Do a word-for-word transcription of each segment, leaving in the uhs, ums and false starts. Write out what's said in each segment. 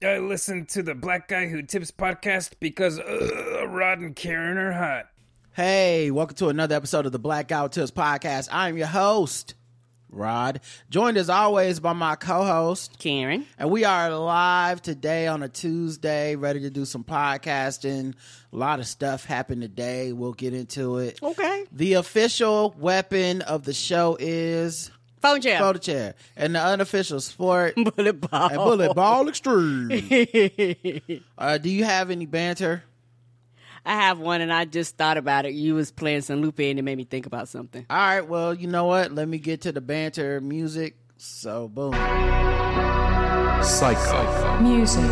I listen to the Black Guy Who Tips podcast because uh, Rod and Karen are hot. Hey, welcome to another episode of the Black Guy Who Tips podcast. I'm your host, Rod, joined as always by my co-host, Karen. And we are live today on a Tuesday, ready to do some podcasting. A lot of stuff happened today. We'll get into it. Okay. The official weapon of the show is... Phone chair. Phone chair. And the unofficial sport... Bullet ball. And bullet ball extreme. uh, do you have any banter? I have one, and I just thought about it. You was playing some Lupe, and it made me think about something. All right, well, you know what? Let me get to the banter music. So, boom. Psycho. Music.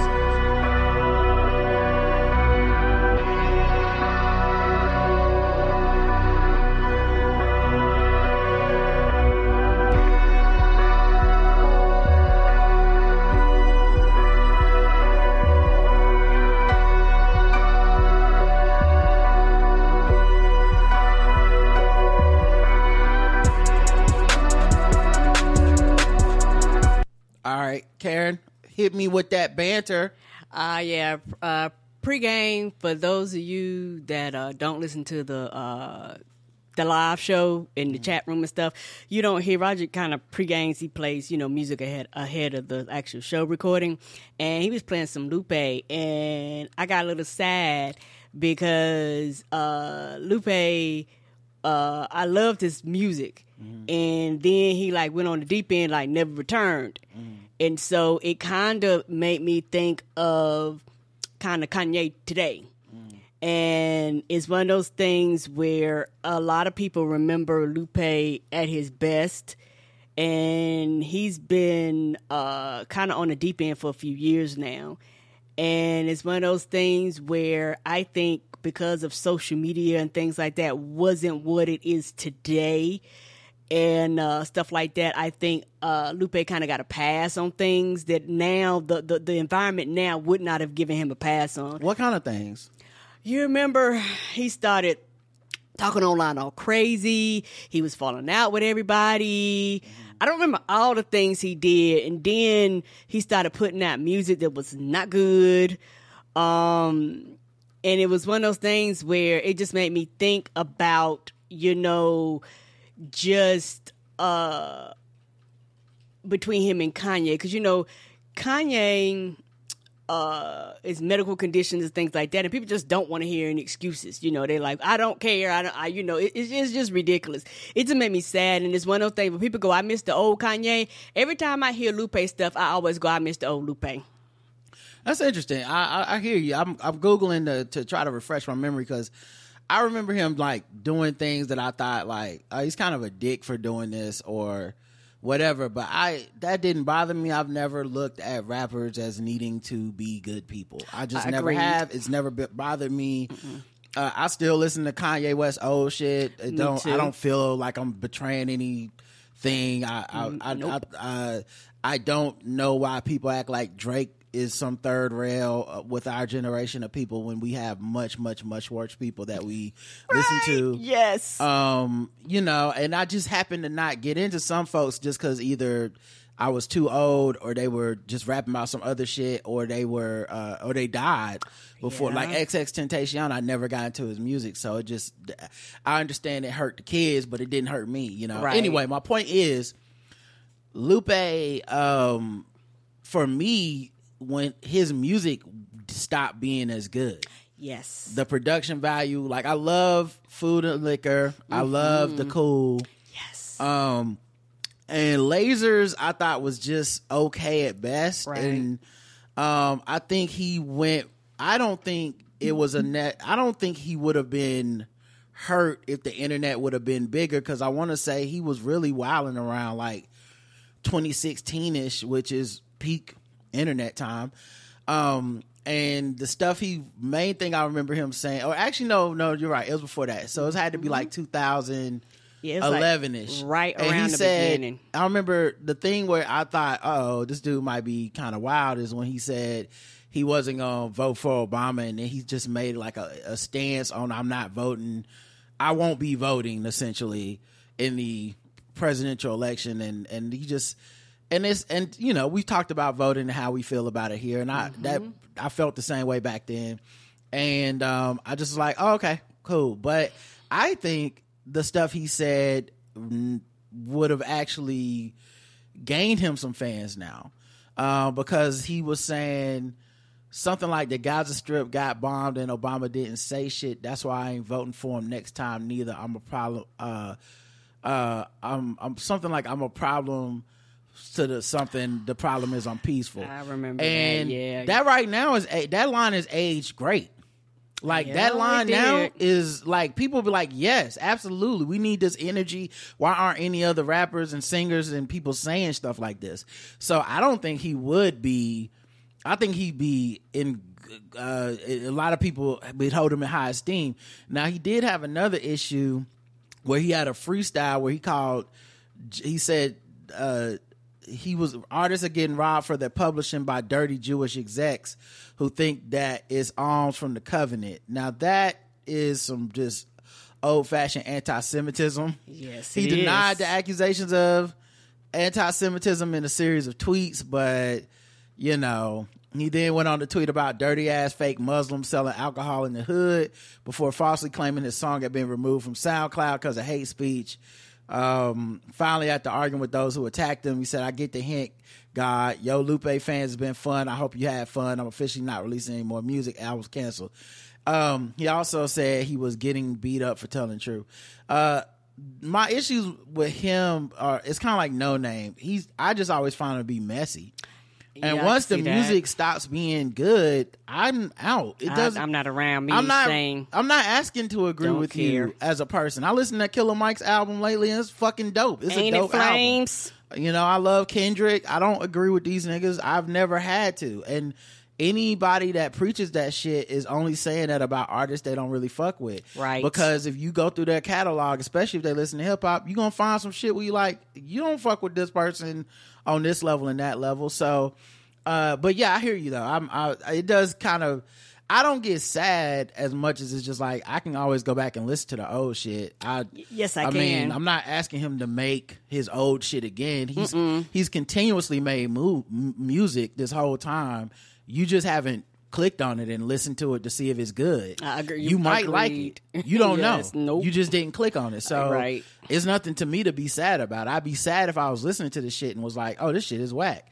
All right, Karen, hit me with that banter. Uh, yeah, uh, pregame, for those of you that uh, don't listen to the uh, the live show in the chat room and stuff, you don't hear Roger kind of pregames. He plays, you know, music ahead ahead of the actual show recording, and he was playing some Lupe, and I got a little sad because uh, Lupe, uh, I loved his music. Mm-hmm. And then he like went on the deep end, like never returned. Mm-hmm. And so it kind of made me think of kind of Kanye today. Mm-hmm. And it's one of those things where a lot of people remember Lupe at his best. And he's been uh, kind of on the deep end for a few years now. And it's one of those things where I think because of social media and things like that wasn't what it is today. And uh, stuff like that, I think uh, Lupe kind of got a pass on things that now, the, the, the environment now would not have given him a pass on. What kind of things? You remember he started talking online all crazy. He was falling out with everybody. Mm-hmm. I don't remember all the things he did. And then he started putting out music that was not good. Um, and it was one of those things where it just made me think about, you know... just uh, between him and Kanye. Because, you know, Kanye uh, is medical conditions and things like that. And people just don't want to hear any excuses. You know, they're like, I don't care. I don't, I, you know, it, it's, it's just ridiculous. It just made me sad. And it's one of those things when people go, I miss the old Kanye. Every time I hear Lupe stuff, I always go, I miss the old Lupe. That's interesting. I, I, I hear you. I'm, I'm Googling to, to try to refresh my memory because I remember him like doing things that I thought like oh, he's kind of a dick for doing this or whatever. But I that didn't bother me. I've never looked at rappers as needing to be good people. I just I never agreed. have. It's never been, bothered me. Uh, I still listen to Kanye West old shit. It Me don't too. I don't feel like I'm betraying anything. I I Mm, I, nope. I, uh, I don't know why people act like Drake is some third rail uh, with our generation of people when we have much, much, much worse people that we Right. listen to. Yes. Um, you know, and I just happened to not get into some folks just because either I was too old or they were just rapping about some other shit or they were, uh, or they died before. Yeah. Like X X Tentacion, I never got into his music. So it just, I understand it hurt the kids, but it didn't hurt me, you know. Right. Anyway, my point is, Lupe, um, for me, when his music stopped being as good, yes. the production value, like I love Food and Liquor, mm-hmm. I love The Cool, Yes. um, and Lasers I thought was just okay at best, Right. and um, I think he went. I don't think it was a net. I don't think he would have been hurt if the internet would have been bigger because I want to say he was really wilding around like twenty sixteen ish, which is peak internet time. Um, and the stuff he main thing I remember him saying, or actually no, no, you're right. It was before that. So it had to be like two thousand eleven ish. Yeah, right and around he the said, beginning. I remember the thing where I thought, oh, this dude might be kind of wild is when he said he wasn't going to vote for Obama. And then he just made like a, a stance on, I'm not voting. I won't be voting essentially in the presidential election. And, and he just, and it's and you know we've talked about voting and how we feel about it here, and I mm-hmm. that I felt the same way back then, and um, I just was like, oh, okay, cool. But I think the stuff he said would have actually gained him some fans now, uh, because he was saying something like the Gaza Strip got bombed and Obama didn't say shit. That's why I ain't voting for him next time neither. I'm a problem. Uh, uh, I'm, I'm something like I'm a problem to the something. The problem is I'm peaceful. I remember and that. Yeah, that right now is that line is aged great. Like yeah, that line now did. is like people be like, yes, absolutely, we need this energy. Why aren't any other rappers and singers and people saying stuff like this? So I don't think he would be. I think he'd be in. Uh, a lot of people would hold him in high esteem. Now he did have another issue where he had a freestyle where he called. He said uh, he was artists are getting robbed for their publishing by dirty Jewish execs who think that it's alms from the covenant. Now that is some just old fashioned anti-Semitism. Yes, he it denied is. the accusations of anti-Semitism in a series of tweets, but. You know, he then went on to tweet about dirty ass fake Muslims selling alcohol in the hood before falsely claiming his song had been removed from SoundCloud because of hate speech. Um, finally, after arguing with those who attacked him, he said, I get the hint, God. Yo, Lupe fans, has been fun. I hope you had fun. I'm officially not releasing any more music. Album's canceled. Um, he also said he was getting beat up for telling the truth. Uh, my issues with him are, it's kind of like No Name. He's, I just always find him to be messy. And yeah, once the that. music stops being good, I'm out. It doesn't. I, I'm not around me I'm not. saying. I'm not asking to agree Don't with care. you as a person. I listened to Killer Mike's album lately, and it's fucking dope. It's Ain't a dope it flames? album. You know, I love Kendrick. I don't agree with these niggas. I've never had to. And anybody that preaches that shit is only saying that about artists they don't really fuck with. Right. Because if you go through their catalog, especially if they listen to hip hop, you're gonna find some shit where you like, you don't fuck with this person on this level and that level. So. Uh, but yeah, I hear you though. I'm, I, it does kind of, I don't get sad as much as it's just like, I can always go back and listen to the old shit. I, yes, I, I can. mean, I'm not asking him to make his old shit again. He's, Mm-mm. he's continuously made mu- m- music this whole time. You just haven't clicked on it and listened to it to see if it's good. I agree. You might like Agreed. it. You don't Yes, know. nope. You just didn't click on it. So Right. it's nothing to me to be sad about. I'd be sad if I was listening to this shit and was like, oh, this shit is whack.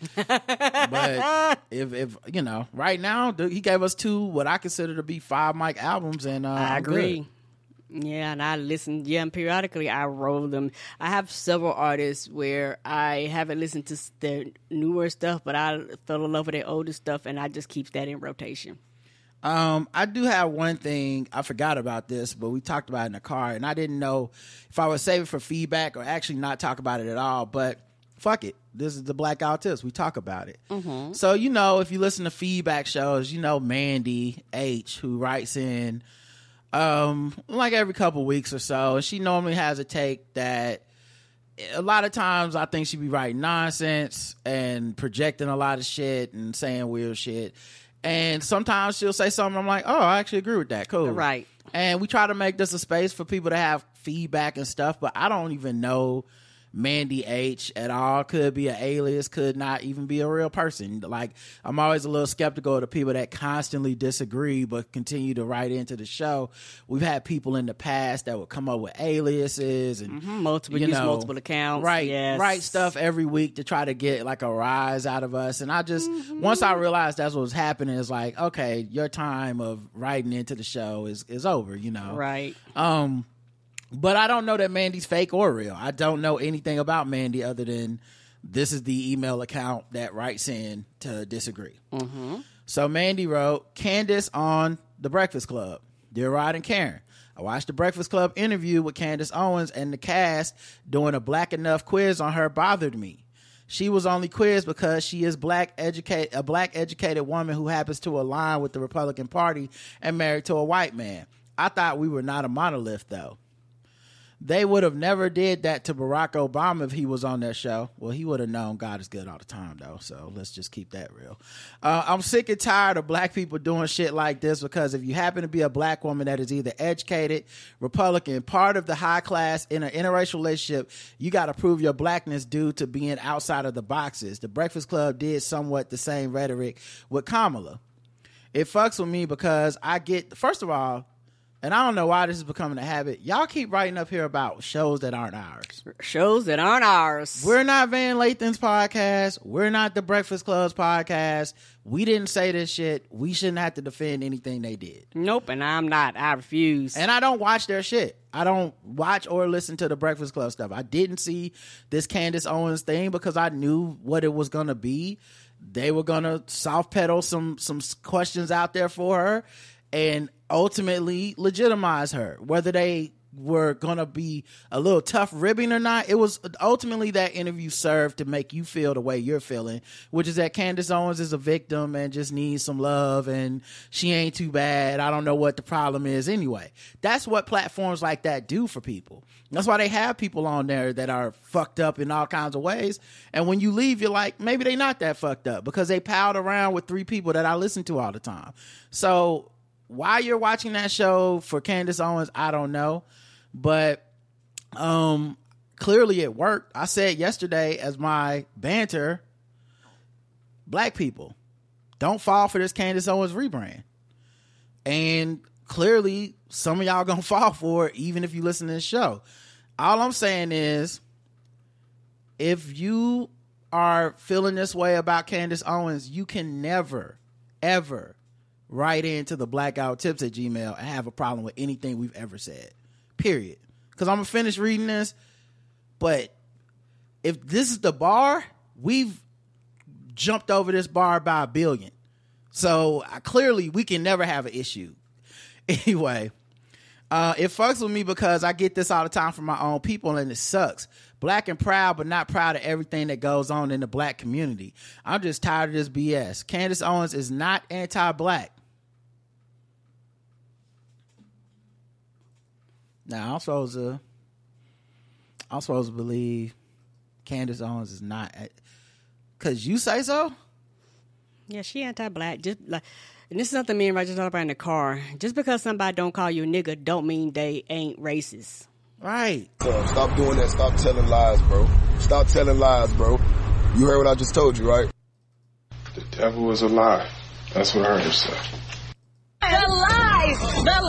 But if, if, you know, right now, th- he gave us two, what I consider to be five Mike albums. And uh, I I'm agree. good. Yeah, and I listen. Yeah, and periodically I roll them. I have several artists where I haven't listened to their newer stuff, but I fell in love with their older stuff, and I just keep that in rotation. Um, I do have one thing. I forgot about this, but we talked about it in the car, and I didn't know if I would save it for feedback or actually not talk about it at all. But fuck it, this is the Blackout Tips. We talk about it. Mm-hmm. So you know, if you listen to feedback shows, you know Mandy H, who writes in um like every couple weeks or so, and she normally has a take that a lot of times I think she be writing nonsense and projecting a lot of shit and saying weird shit. And sometimes she'll say something, I'm like, oh, I actually agree with that. Cool. Right. And we try to make this a space for people to have feedback and stuff, but I don't even know Mandy H at all. Could be an alias, could not even be a real person. Like, I'm always a little skeptical of the people that constantly disagree but continue to write into the show. We've had people in the past that would come up with aliases and Mm-hmm. Multiple you use know, multiple accounts. Right, Yes. write stuff every week to try to get like a rise out of us. And I just Mm-hmm. once I realized that's what was happening, it's like, okay, your time of writing into the show is is over, you know. Right. Um But I don't know that Mandy's fake or real. I don't know anything about Mandy other than this is the email account that writes in to disagree. Mm-hmm. So Mandy wrote, Candace on The Breakfast Club. Dear Rod and Karen, I watched The Breakfast Club interview with Candace Owens, and the cast doing a Black Enough quiz on her bothered me. She was only quizzed because she is black educate a black educated woman who happens to align with the Republican Party and married to a white man. I thought we were not a monolith though. they would have never did that to Barack Obama if he was on that show. Well, he would have known God is good all the time, though. So let's just keep that real. Uh, I'm sick and tired of black people doing shit like this, because if you happen to be a black woman that is either educated, Republican, part of the high class in an interracial relationship, you got to prove your blackness due to being outside of the boxes. The Breakfast Club did somewhat the same rhetoric with Kamala. It fucks with me because I get, first of all, and I don't know why this is becoming a habit, y'all keep writing up here about shows that aren't ours. Shows that aren't ours. We're not Van Lathan's podcast. We're not the Breakfast Club's podcast. We didn't say this shit. We shouldn't have to defend anything they did. Nope, and I'm not. I refuse. And I don't watch their shit. I don't watch or listen to the Breakfast Club stuff. I didn't see this Candace Owens thing because I knew what it was going to be. They were going to soft pedal some, some questions out there for her and ultimately legitimize her. Whether they were gonna be a little tough ribbing or not, it was ultimately that interview served to make you feel the way you're feeling, which is that Candace Owens is a victim and just needs some love and she ain't too bad. I don't know what the problem is anyway. That's what platforms like that do for people. That's why they have people on there that are fucked up in all kinds of ways, and when you leave, you're like, maybe they not that fucked up because they palled around with three people that I listen to all the time. So why you're watching that show for Candace Owens, I don't know. But um, clearly it worked. I said yesterday as my banter, black people, don't fall for this Candace Owens rebrand. And clearly some of y'all gonna fall for it even if you listen to this show. All I'm saying is, if you are feeling this way about Candace Owens, you can never, ever write into the blackout tips at Gmail and have a problem with anything we've ever said. Period. Because I'm gonna finish reading this, but if this is the bar, we've jumped over this bar by a billion. So uh, clearly we can never have an issue. Anyway, uh, it fucks with me because I get this all the time from my own people and it sucks. Black and proud, but not proud of everything that goes on in the black community. I'm just tired of this B S. Candace Owens is not anti-black. Now, I'm supposed to, I'm supposed to believe Candace Owens is not, because you say so? Yeah, she anti-black. Just like, and this is something me and Roger talked about in the car. Just because somebody don't call you a nigga don't mean they ain't racist. Right. So stop doing that. Stop telling lies, bro. Stop telling lies, bro. You heard what I just told you, right? The devil is a lie. That's what I heard her say. The lies! The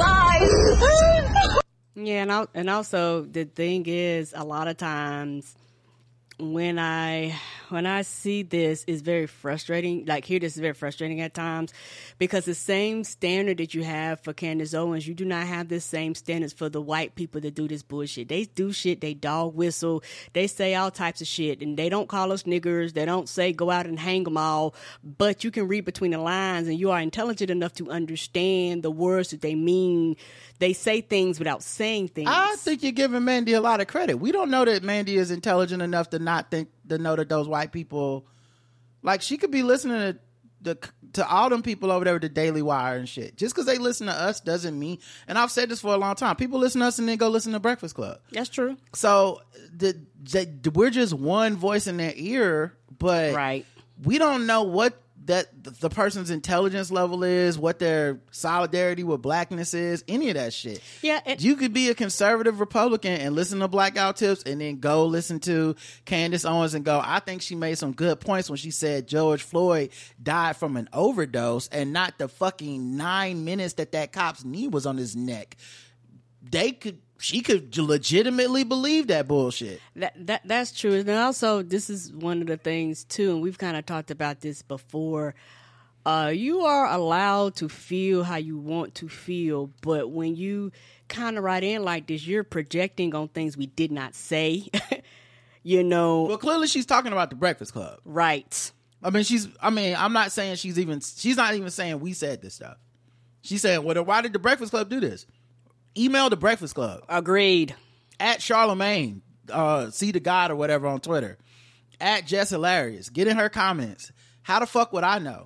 lies! Yeah, and, and also the thing is, a lot of times when I when I see this, it's very frustrating. Like, hear this is very frustrating at times, because the same standard that you have for Candace Owens, you do not have the same standards for the white people that do this bullshit. They do shit, they dog whistle, they say all types of shit, and they don't call us niggers, they don't say go out and hang them all, but you can read between the lines and you are intelligent enough to understand the words that they mean. They say things without saying things. I think you're giving Mandy a lot of credit. We don't know that Mandy is intelligent enough to not think, to know that those white people, like, she could be listening to the, to all them people over there with the Daily Wire and shit. Just because they listen to us doesn't mean, and I've said this for a long time, people listen to us and then go listen to Breakfast Club. That's true. So the, the, we're just one voice in their ear, but right. we don't know what that the person's intelligence level is, what their solidarity with blackness is, any of that shit. Yeah, it, you could be a conservative Republican and listen to Blackout Tips and then go listen to Candace Owens and go, I think she made some good points when she said George Floyd died from an overdose and not the fucking nine minutes that that cop's knee was on his neck. They could She could legitimately believe that bullshit. That that that's true. And also, this is one of the things too, and we've kind of talked about this before. Uh, you are allowed to feel how you want to feel, but when you kind of write in like this, you're projecting on things we did not say. You know. Well, clearly she's talking about the Breakfast Club, right? I mean, she's. I mean, I'm not saying she's even. She's not even saying we said this stuff. She's saying, well, why did the Breakfast Club do this? Email the Breakfast Club. Agreed. At Charlemagne, uh, see the God or whatever on Twitter. At Jess Hilarious. Get in her comments. How the fuck would I know?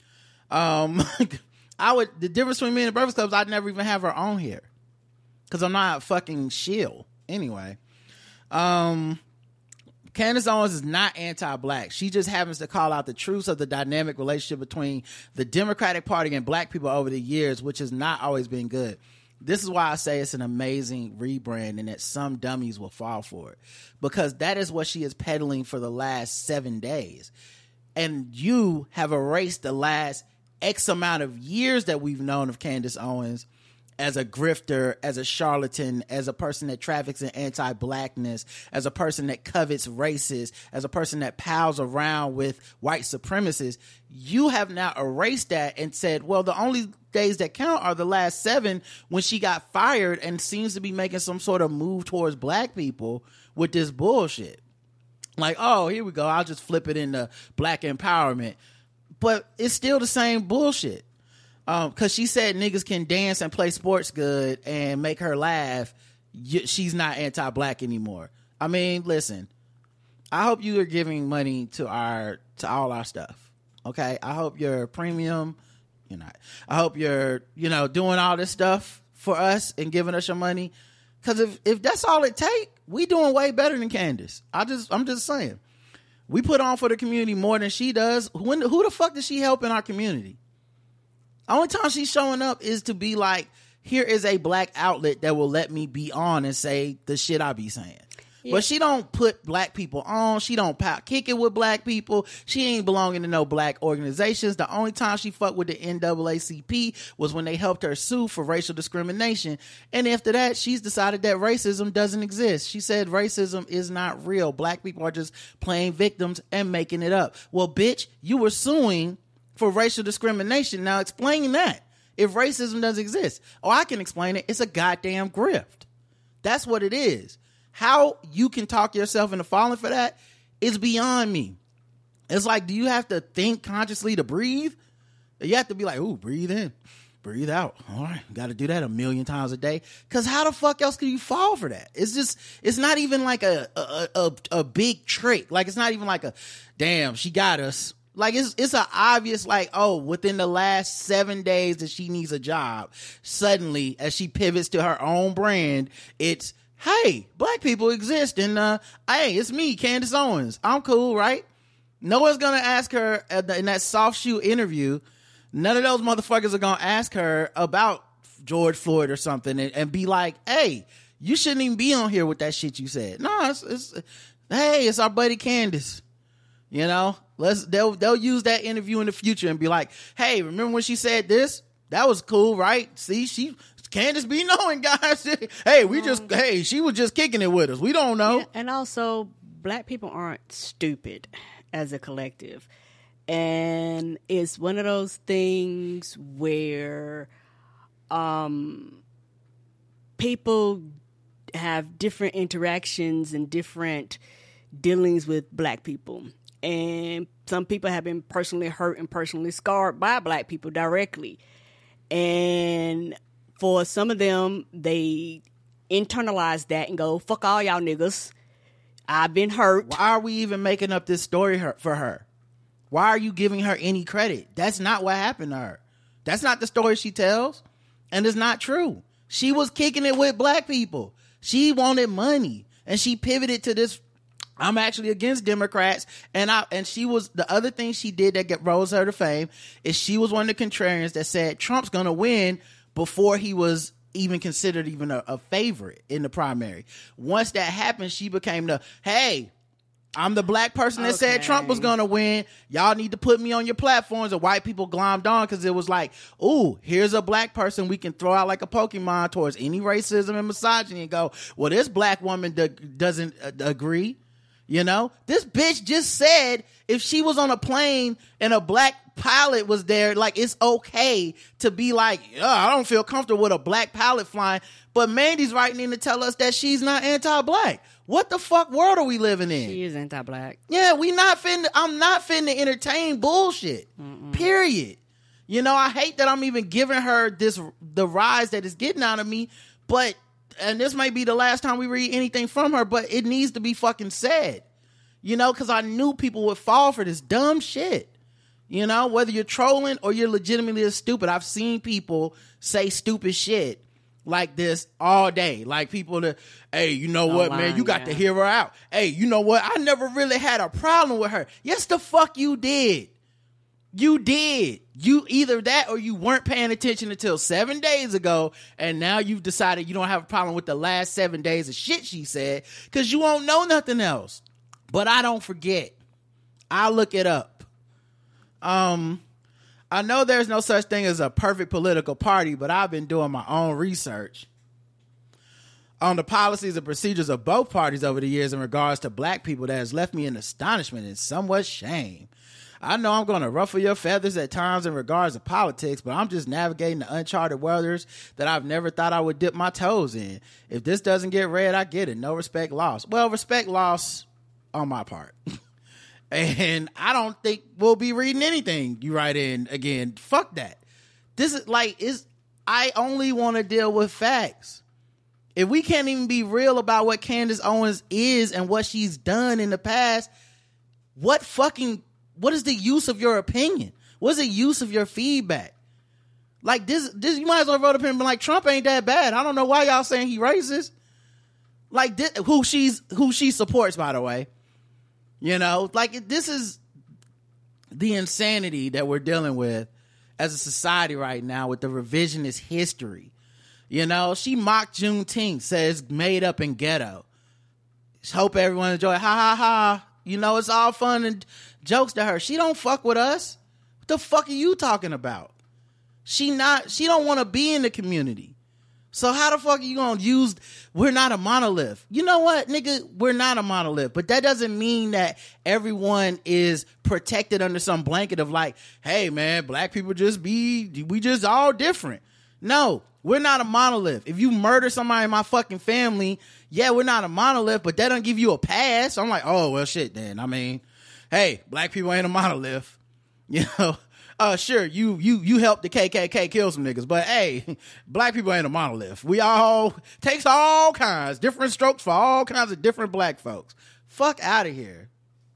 Um, I would. The difference between me and the Breakfast Club is I'd never even have her on here because I'm not a fucking shill. Anyway, um, Candace Owens is not anti-black. She just happens to call out the truths of the dynamic relationship between the Democratic Party and black people over the years, which has not always been good. This is why I say it's an amazing rebrand and that some dummies will fall for it, because that is what she is peddling for the last seven days. And you have erased the last X amount of years that we've known of Candace Owens as a grifter, as a charlatan, as a person that traffics in anti-blackness, as a person that covets races, as a person that pals around with white supremacists. You have now erased that and said, well, the only days that count are the last seven, when she got fired and seems to be making some sort of move towards black people with this bullshit. Like, oh, here we go. I'll just flip it into black empowerment. But it's still the same bullshit. Um, cause she said niggas can dance and play sports good and make her laugh. She's not anti-black anymore. I mean, listen, I hope you are giving money to our, to all our stuff. Okay. I hope your premium, you're not, I hope you're, you know, doing all this stuff for us and giving us your money. Cause if, if that's all it take, we doing way better than Candace. I just, I'm just saying, we put on for the community more than she does. When, who the fuck does she help in our community? Only time she's showing up is to be like, here is a black outlet that will let me be on and say the shit I be saying. Yeah. But she don't put black people on. She don't pout, kick it with black people. She ain't belonging to no black organizations. The only time she fucked with the N double A C P was when they helped her sue for racial discrimination. And after that, she's decided that racism doesn't exist. She said racism is not real. Black people are just playing victims and making it up. Well, bitch, you were suing for racial discrimination. Now explain that. If racism doesn't exist. Oh, I can explain it. It's a goddamn grift. That's what it is. How you can talk yourself into falling for that is beyond me. It's like, do you have to think consciously to breathe? You have to be like, ooh, breathe in, breathe out. All right, got to do that a million times a day. Because how the fuck else can you fall for that? It's just, it's not even like a a, a a big trick. Like, it's not even like a, damn, she got us. Like, it's it's an obvious, like, oh, within the last seven days that she needs a job, suddenly, as she pivots to her own brand, it's, hey, black people exist, and, uh, hey, it's me, Candace Owens. I'm cool, right? No one's gonna ask her in that soft shoe interview. None of those motherfuckers are gonna ask her about George Floyd or something and, and be like, hey, you shouldn't even be on here with that shit you said. No, it's, it's hey, it's our buddy Candace. You know, let's they'll they'll use that interview in the future and be like, hey, remember when she said this? That was cool, right? See, she Candace be knowing, guys. Hey, we just hey, she was just kicking it with us. We don't know. Yeah, and also, black people aren't stupid as a collective. And it's one of those things where um people have different interactions and different dealings with black people. And some people have been personally hurt and personally scarred by black people directly. And for some of them, they internalize that and go, fuck all y'all niggas. I've been hurt. Why are we even making up this story for her? Why are you giving her any credit? That's not what happened to her. That's not the story she tells. And it's not true. She was kicking it with black people. She wanted money. And she pivoted to this, I'm actually against Democrats. And I and she was, the other thing she did that get, rose her to fame is she was one of the contrarians that said Trump's going to win before he was even considered even a, a favorite in the primary. Once that happened, she became the, hey, I'm the black person that okay. said Trump was going to win. Y'all need to put me on your platforms. And white people glommed on because it was like, ooh, here's a black person we can throw out like a Pokemon towards any racism and misogyny and go, well, this black woman d- doesn't uh, agree. You know, this bitch just said if she was on a plane and a black pilot was there, like, it's okay to be like, oh, I don't feel comfortable with a black pilot flying. But Mandy's writing in to tell us that she's not anti-black. What the fuck world are we living in? She is anti-black. Yeah, we not finna, I'm not finna entertain bullshit. Mm-mm. Period. You know, I hate that I'm even giving her this, the rise that is getting out of me, but, and this might be the last time we read anything from her, but it needs to be fucking said. You know, because I knew people would fall for this dumb shit. You know, whether you're trolling or you're legitimately stupid. I've seen people say stupid shit like this all day. Like people that, hey, you know what, Online, man, you got yeah. to hear her out. Hey, you know what? I never really had a problem with her. Yes, the fuck you did. You did. You either that or you weren't paying attention until seven days ago, and now you've decided you don't have a problem with the last seven days of shit she said because you won't know nothing else. But I don't forget. I'll look it up. Um, I know there's no such thing as a perfect political party, but I've been doing my own research on the policies and procedures of both parties over the years in regards to black people that has left me in astonishment and somewhat shame. I know I'm going to ruffle your feathers at times in regards to politics, but I'm just navigating the uncharted waters that I've never thought I would dip my toes in. If this doesn't get read, I get it. No respect lost. Well, respect lost on my part. And I don't think we'll be reading anything you write in again. Fuck that. This is like, is I only want to deal with facts. If we can't even be real about what Candace Owens is and what she's done in the past, what fucking, what is the use of your opinion? What's the use of your feedback? Like this, this you might as well wrote up here and be like, Trump ain't that bad. I don't know why y'all saying he racist. Like this, who she's, who she supports, by the way. You know, like this is the insanity that we're dealing with as a society right now with the revisionist history. You know, she mocked Juneteenth, says made up and ghetto. Just hope everyone enjoy it. Ha ha ha. You know, it's all fun and jokes to her. She don't fuck with us. What the fuck are you talking about? She not, she don't want to be in the community. So how the fuck are you going to use, we're not a monolith. You know what, nigga? We're not a monolith. But that doesn't mean that everyone is protected under some blanket of like, hey, man, black people just be, we just all different. No, we're not a monolith. If you murder somebody in my fucking family, yeah, we're not a monolith, but that don't give you a pass. I'm like, oh, well, shit then. I mean, hey, black people ain't a monolith. You know? Uh, sure, you you you helped the K K K kill some niggas, but hey, black people ain't a monolith. We all, takes all kinds, different strokes for all kinds of different black folks. Fuck out of here.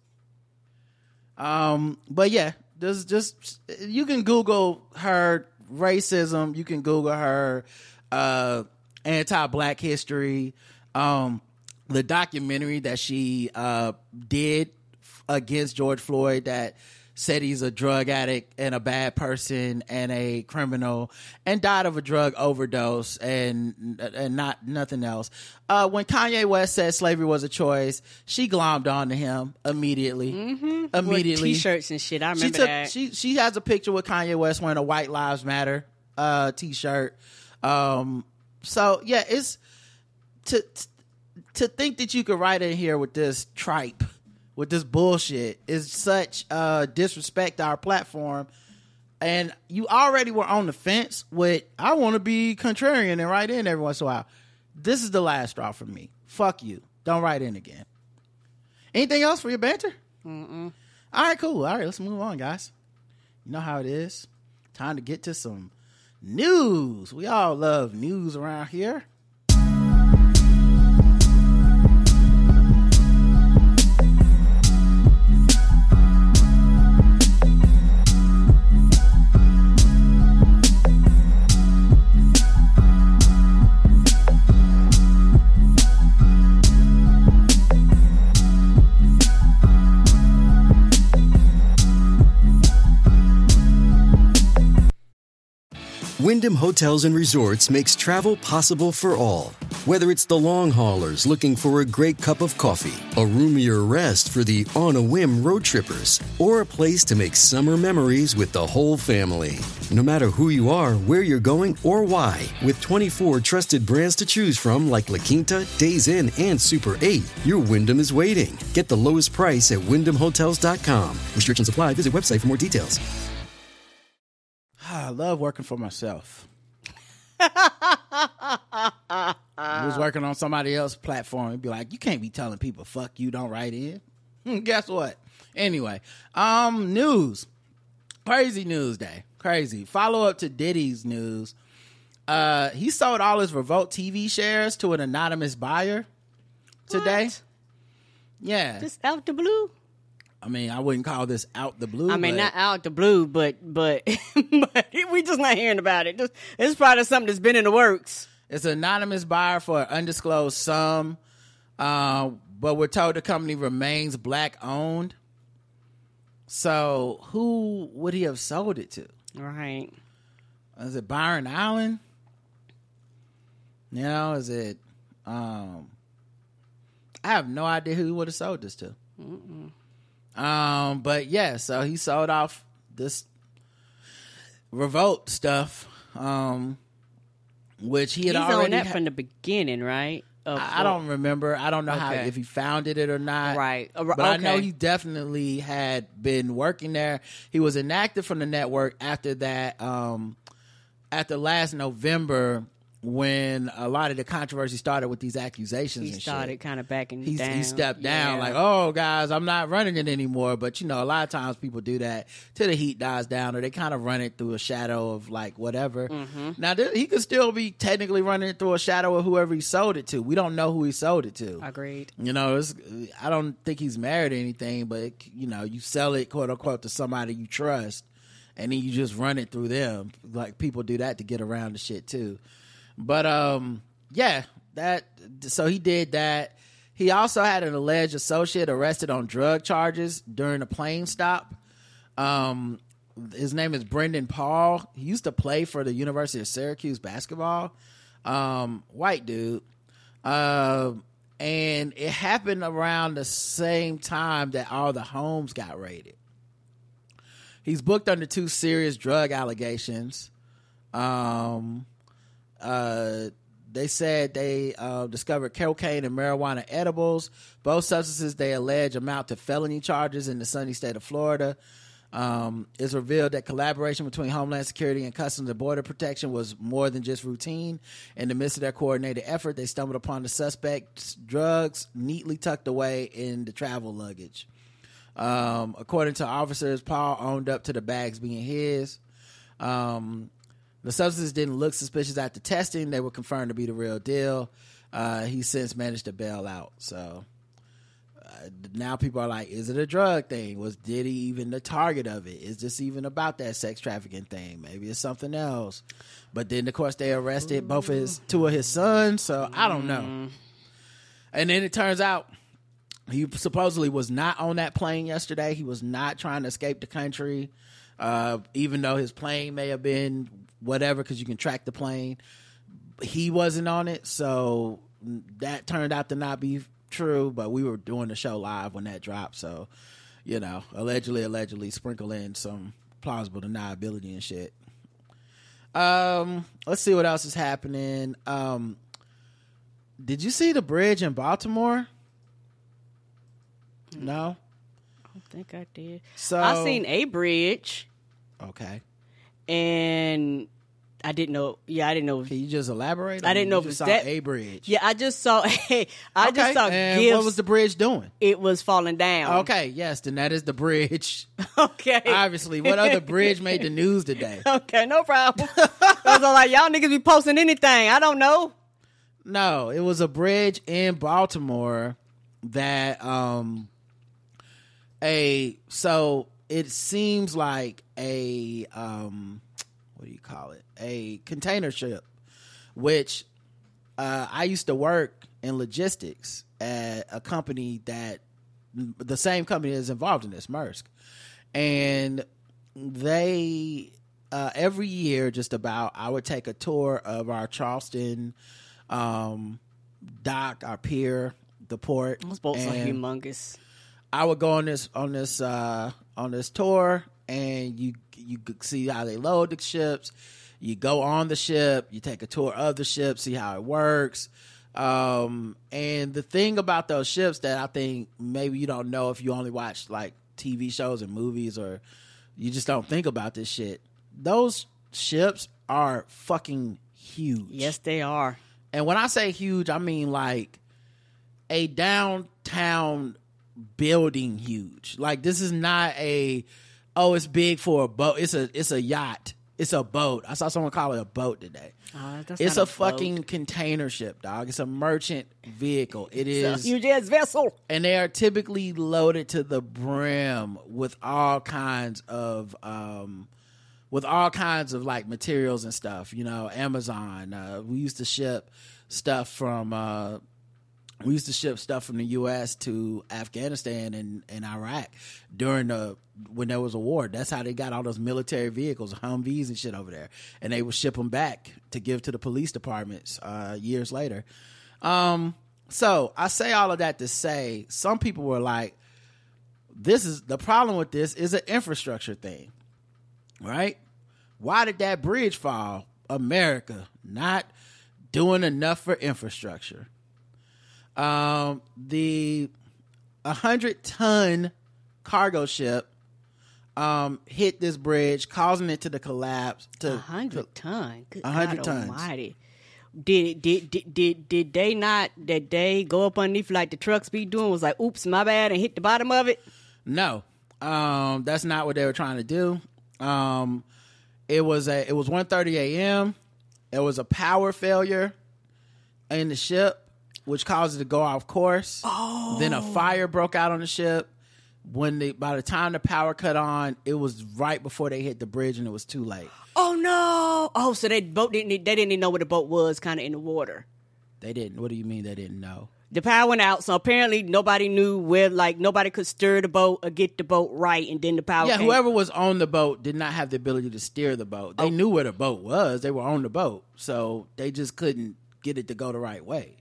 Um, but yeah, there's just, you can Google her racism, you can Google her uh, anti-black history, um, the documentary that she uh, did against George Floyd that said he's a drug addict and a bad person and a criminal and died of a drug overdose and and not nothing else. Uh, when Kanye West said slavery was a choice, she glommed onto him immediately. Mm-hmm. Immediately. With t-shirts and shit. I remember she took, that. She, she has a picture with Kanye West wearing a White Lives Matter uh, t-shirt. Um, so, yeah, it's to, to think that you could write in here with this tripe, with this bullshit, is such uh disrespect to our platform. And you already were on the fence with, I want to be contrarian and write in every once in a while. This is the last straw for me. Fuck you. Don't write in again. Anything else for your banter? Mm-mm. All right, cool. All right, let's move on, guys. You know how it is. Time to get to some news. We all love news around here. Wyndham Hotels and Resorts makes travel possible for all. Whether it's the long haulers looking for a great cup of coffee, a roomier rest for the on-a-whim road trippers, or a place to make summer memories with the whole family. No matter who you are, where you're going, or why, with twenty-four trusted brands to choose from like La Quinta, Days Inn, and Super eight, your Wyndham is waiting. Get the lowest price at wyndham hotels dot com. Restrictions apply. Visit website for more details. I love working for myself. I was working on somebody else's platform and be like, you can't be telling people, fuck you, don't write in. Guess what? Anyway, um, news. Crazy news day. Crazy. Follow up to Diddy's news. Uh, he sold all his Revolt T V shares to an anonymous buyer today. What? Yeah. Just out the blue? I mean, I wouldn't call this out the blue. I mean, but not out the blue, but but but we just not hearing about it. Just, it's probably something that's been in the works. It's an anonymous buyer for an undisclosed sum, uh, but we're told the company remains black owned. So who would he have sold it to? Right. Is it Byron Allen? You know, is it? Um, I have no idea who he would have sold this to. Mm-mm. Um, but yeah, so he sold off this Revolt stuff, um, which he had He's already on that ha- from the beginning, right? Of, I, I don't remember. I don't know how Okay. if he founded it or not. Right. Uh, But I know okay. he definitely had been working there. He was inactive from the network after that. Um, after last November, when a lot of the controversy started with these accusations, He and started shit. kind of backing He's, down. he stepped down Yeah. like, oh, guys, I'm not running it anymore. But, you know, a lot of times people do that till the heat dies down, or they kind of run it through a shadow of, like, whatever. Mm-hmm. Now, there, he could still be technically running it through a shadow of whoever he sold it to. We don't know who he sold it to. Agreed. You know, it's, I don't think he's married or anything, but, you know, you sell it, quote unquote, to somebody you trust, and then you just run it through them. Like, people do that to get around the shit, too. But, um... yeah, that so he did that. He also had an alleged associate arrested on drug charges during a plane stop. Um, his name is Brendan Paul. He used to play for the University of Syracuse basketball. Um, white dude. Uh, and it happened around the same time that all the homes got raided. He's booked under two serious drug allegations. Um, uh, They said they uh, discovered cocaine and marijuana edibles. Both substances they allege amount to felony charges in the sunny state of Florida. Um, it's revealed that collaboration between Homeland Security and Customs and Border Protection was more than just routine. In the midst of their coordinated effort, they stumbled upon the suspect's drugs neatly tucked away in the travel luggage. Um, according to officers, Paul owned up to the bags being his. Um, The substances didn't look suspicious after testing. They were confirmed to be the real deal. Uh, he since managed to bail out. So uh, now people are like, is it a drug thing? Was Diddy even the target of it? Is this even about that sex trafficking thing? Maybe it's something else. But then, of course, they arrested both of his two of his sons. So I don't know. And then it turns out he supposedly was not on that plane yesterday. He was not trying to escape the country, uh, even though his plane may have been whatever, because you can track the plane. He wasn't on it, so that turned out to not be true, but we were doing the show live when that dropped, so, you know, allegedly, allegedly, sprinkle in some plausible deniability and shit. Um, let's see what else is happening. Um, did you see the bridge in Baltimore? No? I don't think I did. So I seen a bridge, Okay. and I didn't know. Yeah, I didn't know. Can you just elaborate? I didn't You know if just it was saw that- a bridge. Yeah, I just saw. Hey, I Okay, just saw and gifts. what was the bridge doing? It was falling down. Okay, yes, then that is the bridge. Okay. Obviously, what other bridge made the news today? Okay, no problem. I was like, y'all niggas be posting anything. I don't know. No, it was a bridge in Baltimore that um a so it seems like a um what do you call it? A container ship, which uh I used to work in logistics at a company that the same company is involved in this, Maersk. And they uh every year just about I would take a tour of our Charleston um dock, our pier, the port. Those boats are and humongous. I would go on this on this uh on this tour, and you you could see how they load the ships. You go on the ship, you take a tour of the ship, see how it works. Um and the thing about those ships that I think maybe you don't know if you only watch like T V shows and movies, or you just don't think about this shit. Those ships are fucking huge. Yes, they are. And when I say huge, I mean like a downtown building huge. Like, this is not a, oh, it's big for a boat. It's a it's a yacht. It's a boat. I saw someone call it a boat today. Oh, that's It's not a, boat. fucking container ship, dog. It's a merchant vehicle. It is. huge ass vessel. And they are typically loaded to the brim with all kinds of um, with all kinds of like materials and stuff. You know, Amazon. Uh, we used to ship stuff from. Uh, we used to ship stuff from the U S to Afghanistan and, and Iraq during the when there was a war. That's how they got all those military vehicles, Humvees and shit over there, and they would ship them back to give to the police departments uh, years later. Um, so I say all of that to say some people were like, "This is the problem with this is an infrastructure thing, right? Why did that bridge fall? America not doing enough for infrastructure." Um, the one hundred ton cargo ship um, hit this bridge, causing it to the collapse. To one hundred ton? Good one hundred God tons. Almighty. Did, did did did did they not, did they go up underneath like the trucks be doing, was like, oops, my bad, and hit the bottom of it? No, um, that's not what they were trying to do. Um, it was a it was one thirty a.m. It was a power failure in the ship, which caused it to go off course. Oh. Then a fire broke out on the ship. When they, by the time the power cut on, it was right before they hit the bridge, and it was too late. Oh no! Oh, so they boat didn't they didn't even know where the boat was, kind of in the water. They didn't. What do you mean they didn't know? The power went out, so apparently nobody knew where. Like nobody could steer the boat or get the boat right, and then the power. Yeah, came. whoever was on the boat did not have the ability to steer the boat. They oh. knew where the boat was. They were on the boat, so they just couldn't get it to go the right way.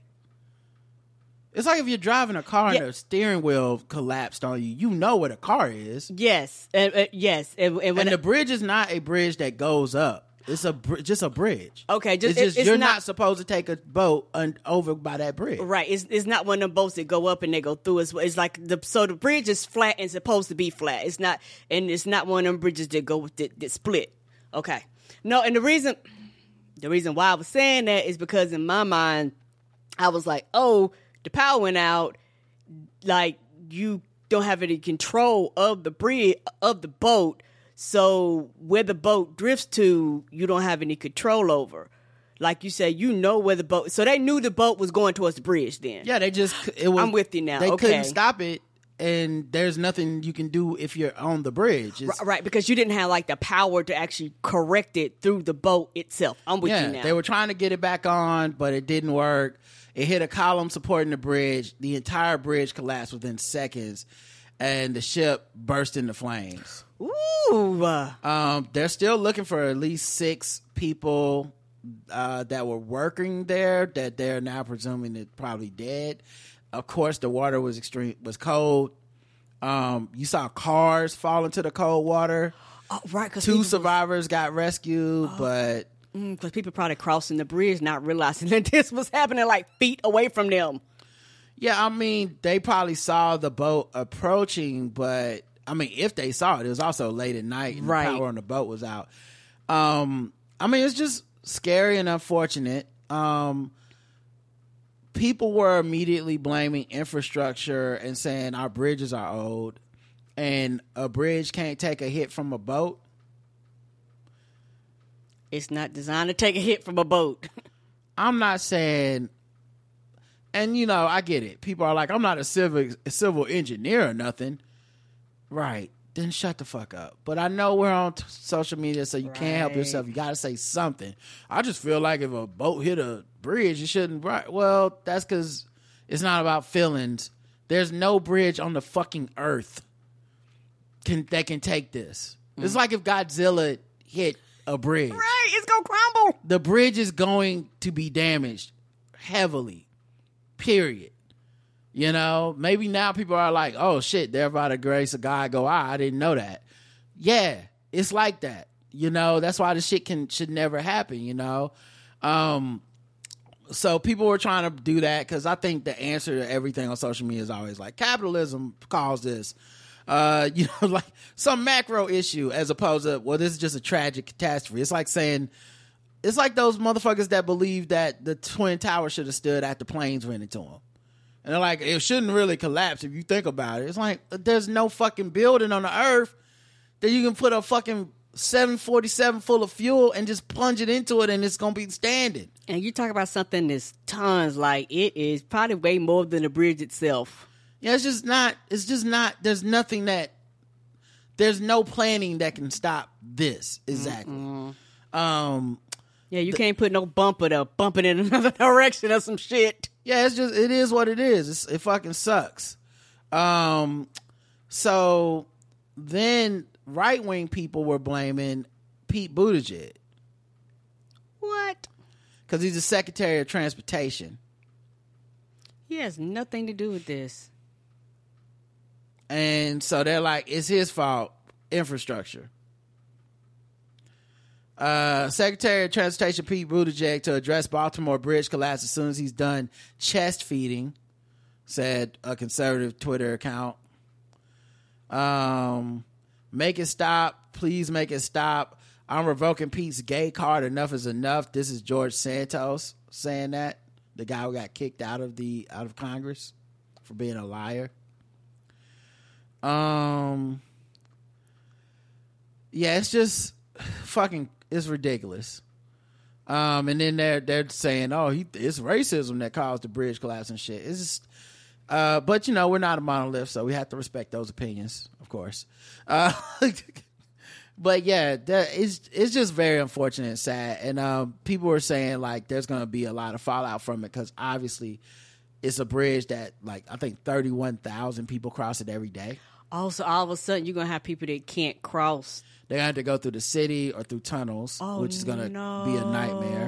It's like if you're driving a car yeah. and the steering wheel collapsed on you. You know where the car is. Yes, uh, uh, yes. And, and, and the bridge is not a bridge that goes up. It's a br- just a bridge. Okay, just, it's just it's you're not, not supposed to take a boat un- over by that bridge. Right. It's it's not one of them boats that go up and they go through. It's, it's like the so the bridge is flat and supposed to be flat. It's not, and it's not one of them bridges that go that, that split. Okay. No, and the reason the reason why I was saying that is because in my mind, I was like, oh. The power went out, like, you don't have any control of the bridge, of the boat, so where the boat drifts to, you don't have any control over. Like you said, you know where the boat, so they knew the boat was going towards the bridge then. Yeah, they just, it was. I'm with you now, They okay. couldn't stop it, and there's nothing you can do if you're on the bridge. It's, right, because you didn't have, like, the power to actually correct it through the boat itself. I'm with yeah, you now. They were trying to get it back on, but it didn't work. It hit a column supporting the bridge. The entire bridge collapsed within seconds, and the ship burst into flames. Ooh. Um, they're still looking for at least six people uh, that were working there that they're now presuming that probably dead. Of course, the water was extreme, was cold. Um, you saw cars fall into the cold water. Oh, right. Two survivors was... got rescued, oh. but... Because mm, people probably crossing the bridge not realizing that this was happening like feet away from them. Yeah, I mean, they probably saw the boat approaching, but, I mean, if they saw it, it was also late at night and right. the power on the boat was out. Um, I mean, it's just scary and unfortunate. Um, people were immediately blaming infrastructure and saying our bridges are old and a bridge can't take a hit from a boat. It's not designed to take a hit from a boat. I'm not saying, and you know, I get it. People are like, I'm not a civil a civil engineer or nothing. Right. Then shut the fuck up. But I know we're on t- social media, so you right. can't help yourself. You got to say something. I just feel like if a boat hit a bridge, you shouldn't. Right. Well, that's because it's not about feelings. There's no bridge on the fucking earth can that can take this. Mm. It's like if Godzilla hit a bridge. Right, it's gonna crumble. The bridge is going to be damaged heavily. Period. You know, maybe now people are like, oh shit, there by the grace of God go I. I didn't know that. Yeah, it's like that. You know, that's why the shit can should never happen, you know. Um so people were trying to do that because I think the answer to everything on social media is always like capitalism caused this. Uh, you know, like some macro issue as opposed to, well, this is just a tragic catastrophe. It's like saying, it's like those motherfuckers that believe that the Twin Towers should have stood after planes ran into them. And they're like, it shouldn't really collapse if you think about it. It's like, there's no fucking building on the earth that you can put a fucking seven forty-seven full of fuel and just plunge it into it and it's going to be standing. And you talk about something that's tons, like it is probably way more than the bridge itself. Yeah, it's just not, it's just not, there's nothing that, there's no planning that can stop this. Exactly. Mm-hmm. Um, yeah, you the, can't put no bumper to bump it in another direction or some shit. Yeah, it's just, it is what it is. It's, it fucking sucks. Um, so then right wing people were blaming Pete Buttigieg. What? Because he's the Secretary of Transportation. He has nothing to do with this. And so they're like, it's his fault. Infrastructure. Uh, Secretary of Transportation Pete Buttigieg to address Baltimore bridge collapse as soon as he's done chest feeding, said a conservative Twitter account. Um, make it stop. Please make it stop. I'm revoking Pete's gay card. Enough is enough. This is George Santos saying that. The guy who got kicked out of the out of Congress for being a liar. Um, yeah, it's just fucking, it's ridiculous. Um, and then they're they're saying, oh, he, it's racism that caused the bridge collapse and shit. It's just, uh, but you know, we're not a monolith, so we have to respect those opinions, of course. Uh, but yeah, that, it's it's just very unfortunate and sad. And um, people were saying like there's gonna be a lot of fallout from it because obviously it's a bridge that like I think thirty-one thousand people cross it every day. Also, all of a sudden, you're going to have people that can't cross. They're going to have to go through the city or through tunnels, oh, which is going to no. be a nightmare.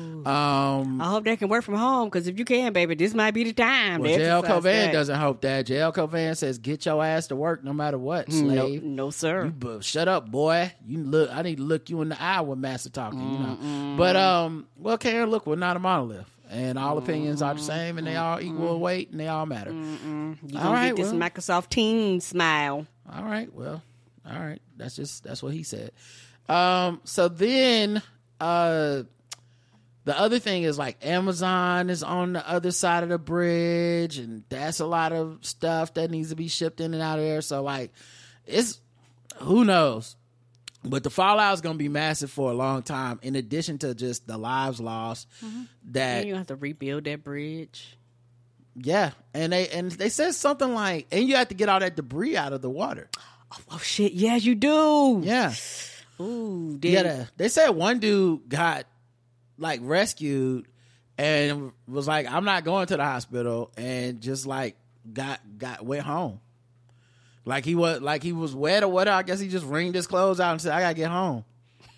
Um, I hope they can work from home, because if you can, baby, this might be the time. Well, J L Covan doesn't hope that. J L Covan says, get your ass to work no matter what, slave. No, no sir. You, bu- shut up, boy. You look. I need to look you in the eye when Master talking, mm, you know. Mm. But, um, well, Karen, look, we're not a monolith. And all opinions are the same, and they all equal weight, and they all matter. Mm-mm. You all gonna right, get this well. Microsoft Teams smile. All right, well, all right. That's just that's what he said. Um, so then, uh, the other thing is like Amazon is on the other side of the bridge, and that's a lot of stuff that needs to be shipped in and out of there. So like, it's who knows. But the fallout is going to be massive for a long time, in addition to just the lives lost. Mm-hmm. That and you have to rebuild that bridge. Yeah, and they and they said something like, and you have to get all that debris out of the water. Oh, oh shit! Yeah, you do. Yeah. Ooh, yeah. The, they said one dude got like rescued and was like, "I'm not going to the hospital," and just like got got went home. Like he was like he was wet or whatever. I guess he just wringed his clothes out and said, "I gotta get home."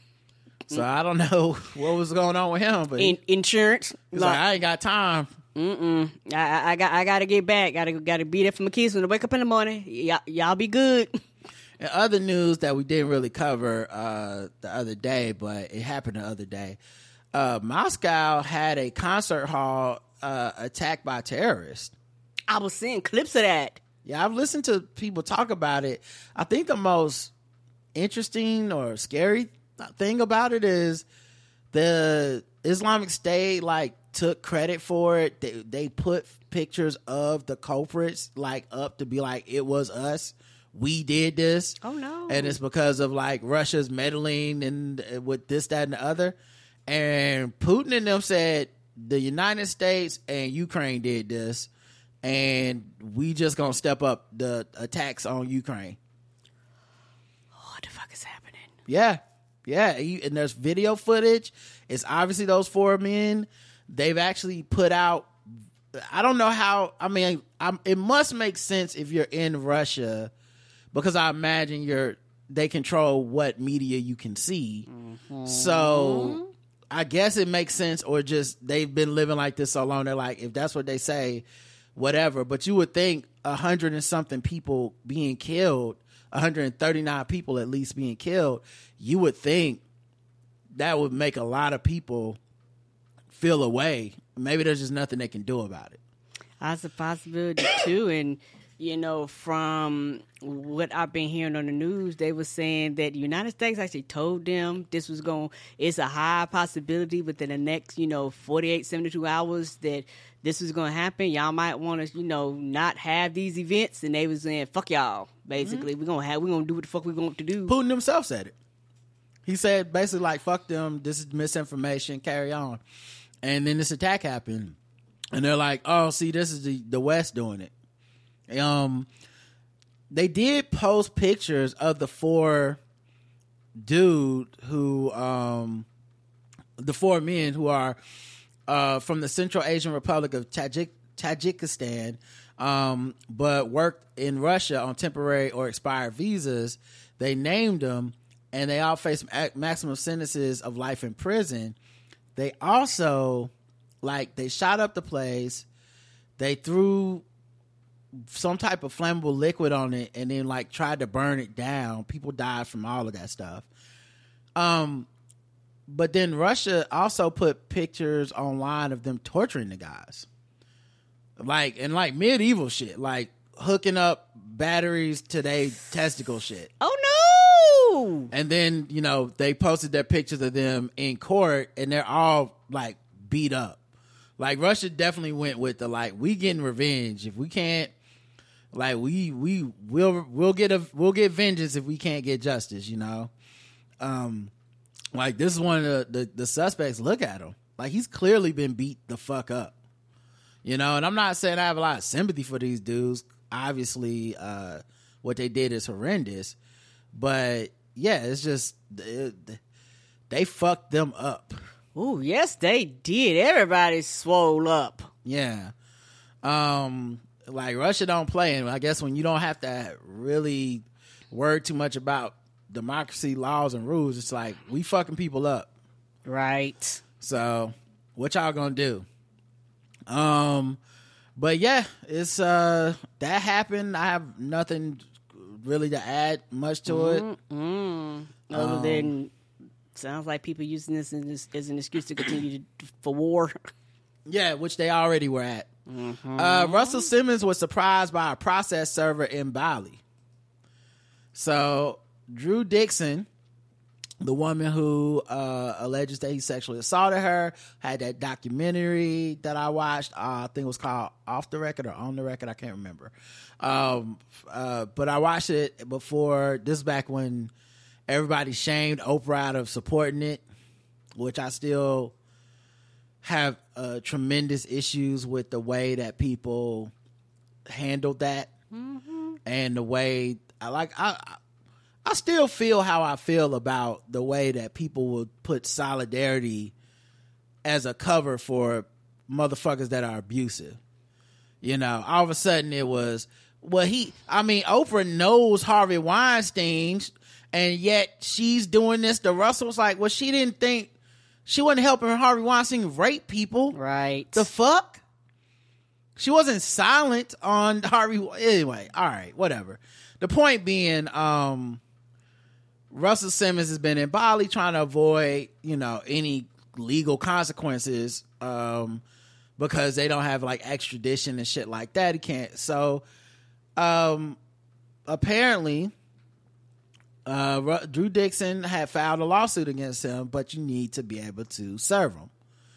So I don't know what was going on with him, but In- insurance. He's like, I ain't got time. Mm-mm. I, I got I got to get back. Got to got to be there for my kids when they wake up in the morning. Y- y'all be good. And other news that we didn't really cover uh, the other day, but it happened the other day. Uh, Moscow had a concert hall uh, attacked by terrorists. I was seeing clips of that. Yeah, I've listened to people talk about it. I think the most interesting or scary thing about it is the Islamic State like took credit for it. They, they put pictures of the culprits like up to be like, it was us. We did this. Oh no. And it's because of like Russia's meddling and uh, with this, that, and the other. And Putin and them said the United States and Ukraine did this. And we just gonna step up the attacks on Ukraine. What the fuck is happening? Yeah. Yeah. And there's video footage. It's obviously those four men. They've actually put out, I don't know how, I mean, I'm, it must make sense if you're in Russia, because I imagine you're, they control what media you can see. Mm-hmm. So I guess it makes sense, or just they've been living like this so long. They're like, if that's what they say, whatever. But you would think a hundred and something people being killed, one hundred thirty-nine people at least being killed, you would think that would make a lot of people feel away. Maybe there's just nothing they can do about it. That's a possibility too. And you know, from what I've been hearing on the news, they were saying that the United States actually told them this was going, it's a high possibility within the next, you know, forty-eight, seventy-two hours that this was going to happen. Y'all might want to, you know, not have these events. And they was saying, fuck y'all, basically. Mm-hmm. We're going to have, we're going to do what the fuck we're going to do. Putin himself said it. He said basically like, fuck them. This is misinformation. Carry on. And then this attack happened. And they're like, oh, see, this is the, the West doing it. Um, they did post pictures of the four dude who, um, the four men who are uh, from the Central Asian Republic of Tajik, Tajikistan, um, but worked in Russia on temporary or expired visas. They named them, and they all face maximum sentences of life in prison. They also, like, they shot up the place. They threw some type of flammable liquid on it and then, like, tried to burn it down. People died from all of that stuff. Um, but then Russia also put pictures online of them torturing the guys. Like, and like medieval shit, like hooking up batteries to their testicle shit. Oh no! And then, you know, they posted their pictures of them in court and they're all like beat up. Like, Russia definitely went with the, like, we getting revenge. If we can't, like, we, we will, we'll get a, we'll get vengeance if we can't get justice, you know? Um, like, this is one of the, the, the suspects. Look at him. Like, he's clearly been beat the fuck up, you know? And I'm not saying I have a lot of sympathy for these dudes. Obviously, uh, what they did is horrendous, but yeah, it's just, it, they fucked them up. Oh, yes, they did. Everybody swole up. Yeah. Um, like, Russia don't play. And I guess when you don't have to really worry too much about democracy, laws, and rules, it's like, we fucking people up. Right. So, what y'all gonna do? Um, but yeah, it's, uh, that happened. I have nothing really to add much to Mm-hmm. it. Mm. Other Um, than... Sounds like people using this as, as an excuse to continue to, for war. Yeah, which they already were at. Mm-hmm. Uh, Russell Simmons was surprised by a process server in Bali. So, Drew Dixon, the woman who uh, alleges that he sexually assaulted her, had that documentary that I watched. Uh, I think it was called Off the Record or On the Record. I can't remember. Um, uh, but I watched it before. This is back when everybody shamed Oprah out of supporting it, which I still have uh, tremendous issues with the way that people handled that. Mm-hmm. And the way I like, I, I still feel how I feel about the way that people would put solidarity as a cover for motherfuckers that are abusive. You know, all of a sudden it was, well, he, I mean, Oprah knows Harvey Weinstein, and yet she's doing this. The Russell's like, well, she didn't think, she wasn't helping Harvey Weinstein rape people. Right. The fuck? She wasn't silent on Harvey. Anyway, all right, whatever. The point being, um, Russell Simmons has been in Bali trying to avoid, you know, any legal consequences, um, because they don't have like extradition and shit like that. He can't. So, um, apparently, Uh, Drew Dixon had filed a lawsuit against him, but you need to be able to serve him.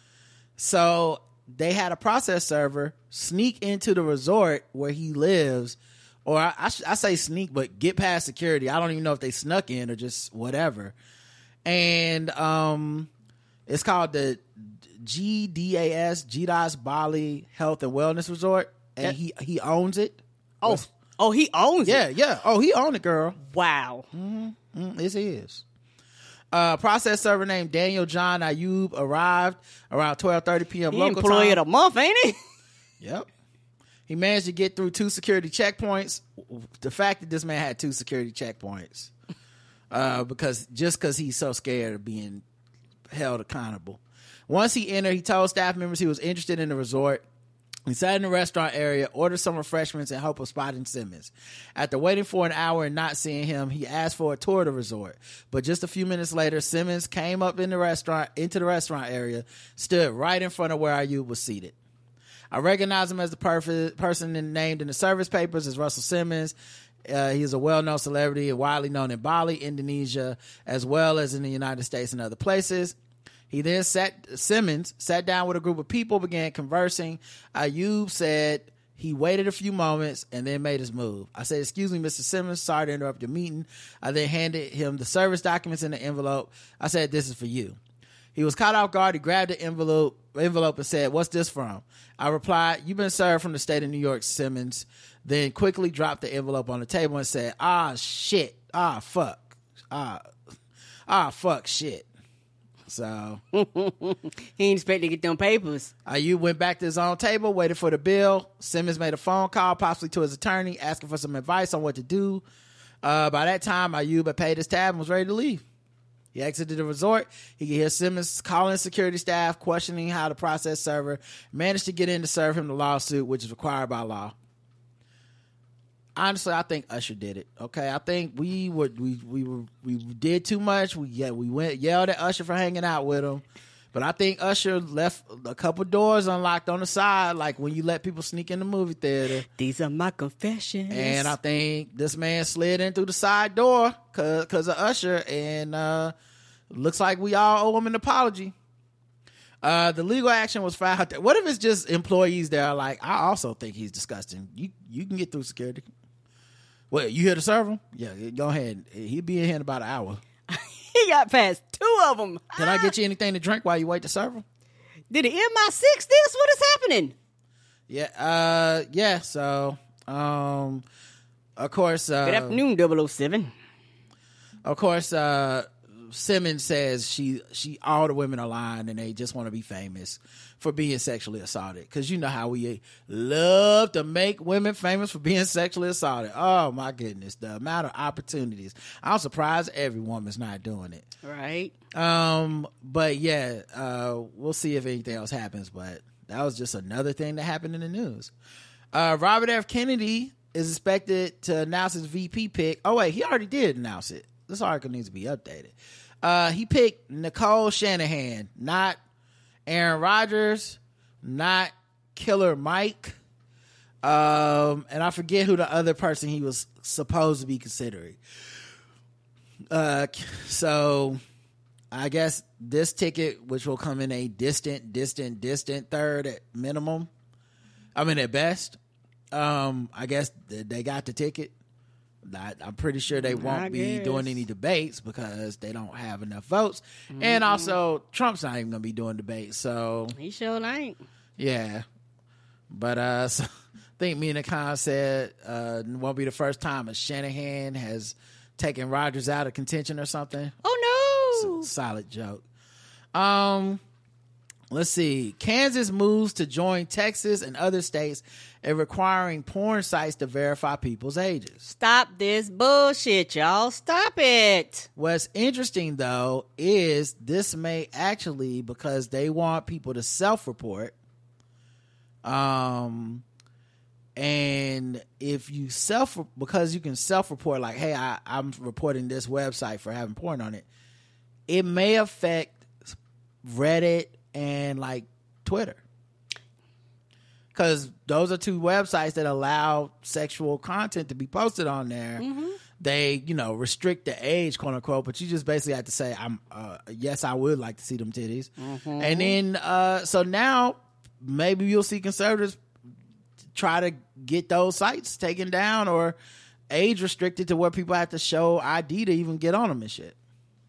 So they had a process server sneak into the resort where he lives, or I, I, I say sneak, but get past security. I don't even know if they snuck in or just whatever. And um, it's called the G D A S, G D A S Bali Health and Wellness Resort, and Yeah. he he owns it. Oh, oh, he owns Yeah, it. yeah. Oh, he owned it, girl. Wow. Mm, it's his. A process server named Daniel John Ayub arrived around twelve thirty p.m. He local employee time. of the month, ain't he? Yep. He managed to get through two security checkpoints. The fact that this man had two security checkpoints, uh, because just because he's so scared of being held accountable. Once he entered, he told staff members he was interested in the resort. He sat in the restaurant area, ordered some refreshments in hope of spotting Simmons. After waiting for an hour and not seeing him, he asked for a tour of the resort. But just a few minutes later, Simmons came up in the restaurant, into the restaurant area, stood right in front of where Ayub was seated. I recognize him as the perf- person named in the service papers as Russell Simmons. Uh, he is a well-known celebrity and widely known in Bali, Indonesia, as well as in the United States and other places. He then sat, Simmons sat down with a group of people, began conversing. Ayub said he waited a few moments and then made his move. I said, excuse me, Mister Simmons, sorry to interrupt your meeting. I then handed him the service documents in the envelope. I said, this is for you. He was caught off guard. He grabbed the envelope envelope and said, "What's this from?" I replied, "You've been served from the state of New York, Simmons." Then quickly dropped the envelope on the table and said, "Ah, shit. Ah, fuck. Ah, ah, fuck, shit." So he ain't expect to get them papers. Ayub went back to his own table, waited for the bill. Simmons made a phone call, possibly to his attorney, asking for some advice on what to do. Uh, by that time, Ayub had paid his tab and was ready to leave. He exited the resort. He could hear Simmons calling security staff, questioning how the process server managed to get in to serve him the lawsuit, which is required by law. Honestly, I think Usher did it. Okay, I think we were we we were we did too much. We yeah we went yelled at Usher for hanging out with him, but I think Usher left a couple doors unlocked on the side, like when you let people sneak in the movie theater. These are my confessions. And I think this man slid in through the side door cause, cause of Usher, and uh, looks like we all owe him an apology. Uh, the legal action was filed. What if it's just employees that are like, I also think he's disgusting. You you can get through security. Well, you here to serve him? Yeah, go ahead. He'll be in here in about an hour. He got past two of them. Can I get you anything to drink while you wait to serve him? Did the M I six this? What is happening? Yeah, uh, yeah. So, um, of course, uh, good afternoon, double oh seven. Of course, uh, Simmons says she she all the women are lying and they just want to be famous for being sexually assaulted, because you know how we love to make women famous for being sexually assaulted. Oh my goodness, the amount of opportunities. I'm surprised every woman's not doing it. Right. Um, but yeah, uh, we'll see if anything else happens, but that was just another thing that happened in the news. Uh, Robert F. Kennedy is expected to announce his V P pick. Oh wait, he already did announce it. This article needs to be updated. Uh, he picked Nicole Shanahan, not Aaron Rodgers, not Killer Mike. Um, and I forget who the other person he was supposed to be considering. Uh, so I guess this ticket, which will come in a distant, distant, distant third at minimum. I mean, at best. Um, I guess they got the ticket. I, I'm pretty sure they won't I be guess. doing any debates because they don't have enough votes. Mm-hmm. And also, Trump's not even going to be doing debates. So he sure ain't. Yeah. But uh, so, I think me and Nakon said uh, it won't be the first time a Shanahan has taken Rodgers out of contention or something. Oh, no. S- solid joke. Um, let's see. Kansas moves to join Texas and other states in requiring porn sites to verify people's ages. Stop this bullshit, y'all. Stop it. What's interesting, though, is this may actually, because they want people to self-report, um, and if you self, because you can self-report, like, hey, I, I'm reporting this website for having porn on it, it may affect Reddit and, like, Twitter. Because those are two websites that allow sexual content to be posted on there. Mm-hmm. They, you know, restrict the age, quote unquote, but you just basically have to say, "I'm, uh, yes, I would like to see them titties." Mm-hmm. And then, uh, so now maybe you'll see conservatives try to get those sites taken down or age restricted to where people have to show I D to even get on them and shit.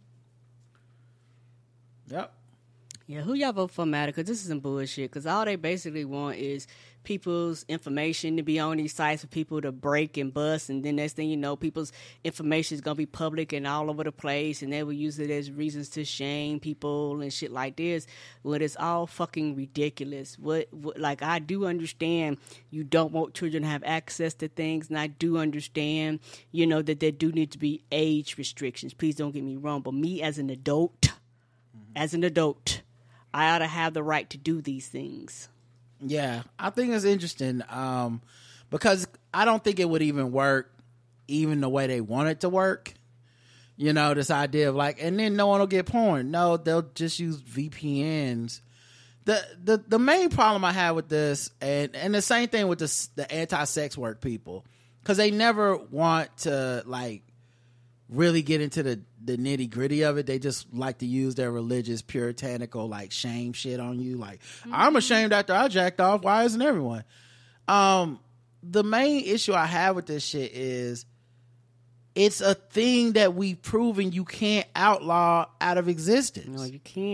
Yep. Yeah, who y'all vote for matter? Because this is some bullshit. Because all they basically want is people's information to be on these sites for people to break and bust. And then next thing you know, people's information is going to be public and all over the place. And they will use it as reasons to shame people and shit like this. When it's all fucking ridiculous. What, what like, I do understand you don't want children to have access to things. And I do understand, you know, that there do need to be age restrictions. Please don't get me wrong. But me as an adult, mm-hmm. as an adult, I ought to have the right to do these things. Yeah, I think it's interesting um, because I don't think it would even work even the way they want it to work. You know, this idea of like, and then no one will get porn. No, they'll just use V P Ns. The the, the main problem I have with this, and, and the same thing with the, the anti-sex work people, because they never want to like really get into the, the nitty gritty of it. They just like to use their religious puritanical like shame shit on you. Like, mm-hmm. I'm ashamed after I jacked off. Why isn't everyone? Um, the main issue I have with this shit is it's a thing that we've proven you can't outlaw out of existence. No, you can't.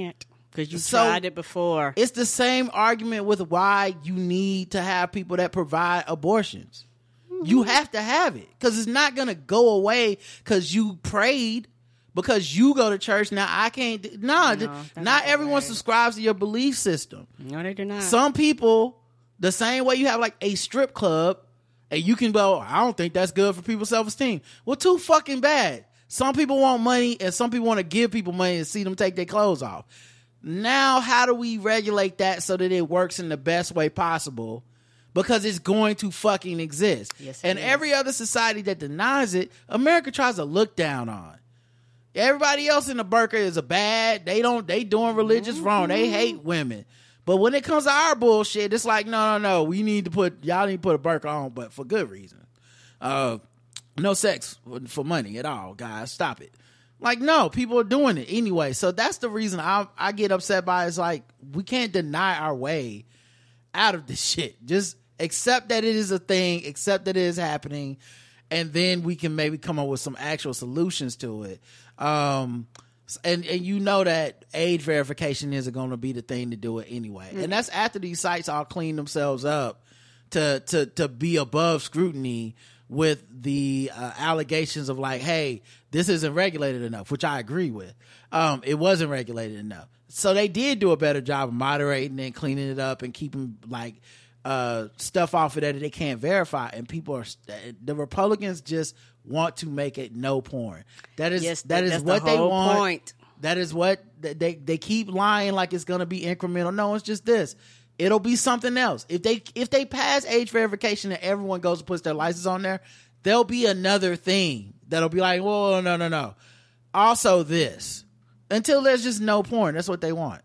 because you So, tried it before. It's the same argument with why you need to have people that provide abortions. Mm-hmm. You have to have it because it's not going to go away because you prayed, because you go to church. Now I can't. No, No, not everyone right. subscribes to your belief system. No, they do not. Some people, the same way you have like a strip club, and you can go, I don't think that's good for people's self-esteem. Well, too fucking bad. Some people want money, and some people want to give people money and see them take their clothes off. Now, how do we regulate that so that it works in the best way possible? Because it's going to fucking exist. Yes, it and is. every other society that denies it, America tries to look down on. Everybody else in the burqa is a bad. They don't. They doing religious mm-hmm. wrong. They hate women. But when it comes to our bullshit, it's like, no, no, no. We need to put y'all need to put a burqa on, but for good reason. Uh, no sex for money at all, guys. Stop it. Like, no, people are doing it anyway. So that's the reason I I get upset by it. It's like, we can't deny our way out of this shit. Just accept that it is a thing, accept that it is happening, and then we can maybe come up with some actual solutions to it. Um, and, and you know that age verification isn't going to be the thing to do it anyway. Mm-hmm. And that's after these sites all clean themselves up to, to, to be above scrutiny with the uh, allegations of like, hey, this isn't regulated enough, which I agree with. Um, it wasn't regulated enough. So they did do a better job of moderating and cleaning it up and keeping like uh, stuff off of that that they can't verify. And people are, the Republicans just want to make it no porn. That is, yes, that is that's what the they whole want. Point. That is what they, they keep lying like it's going to be incremental. No, it's just this. It'll be something else. If they if they pass age verification and everyone goes and puts their license on there, there'll be another thing that'll be like, whoa, no, no, no. Also this. Until there's just no porn. That's what they want.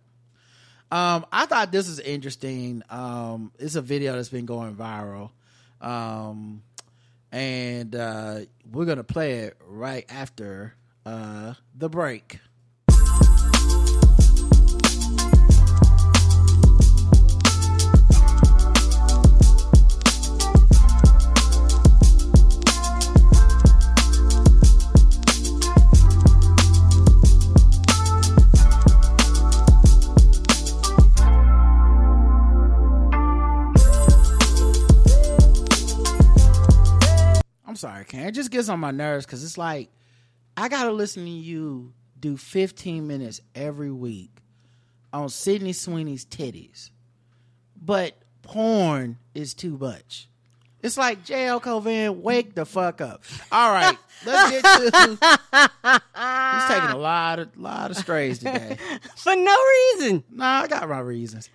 Um, I thought this was interesting. Um, it's a video that's been going viral. Um, and uh, we're going to play it right after uh, the break. I'm sorry, Karen. It just gets on my nerves because it's like, I got to listen to you do fifteen minutes every week on Sydney Sweeney's titties. But porn is too much. It's like, J L Covan, wake the fuck up. All right, let's get to... He's taking a lot of lot of strays today. For no reason. Nah, I got my reasons.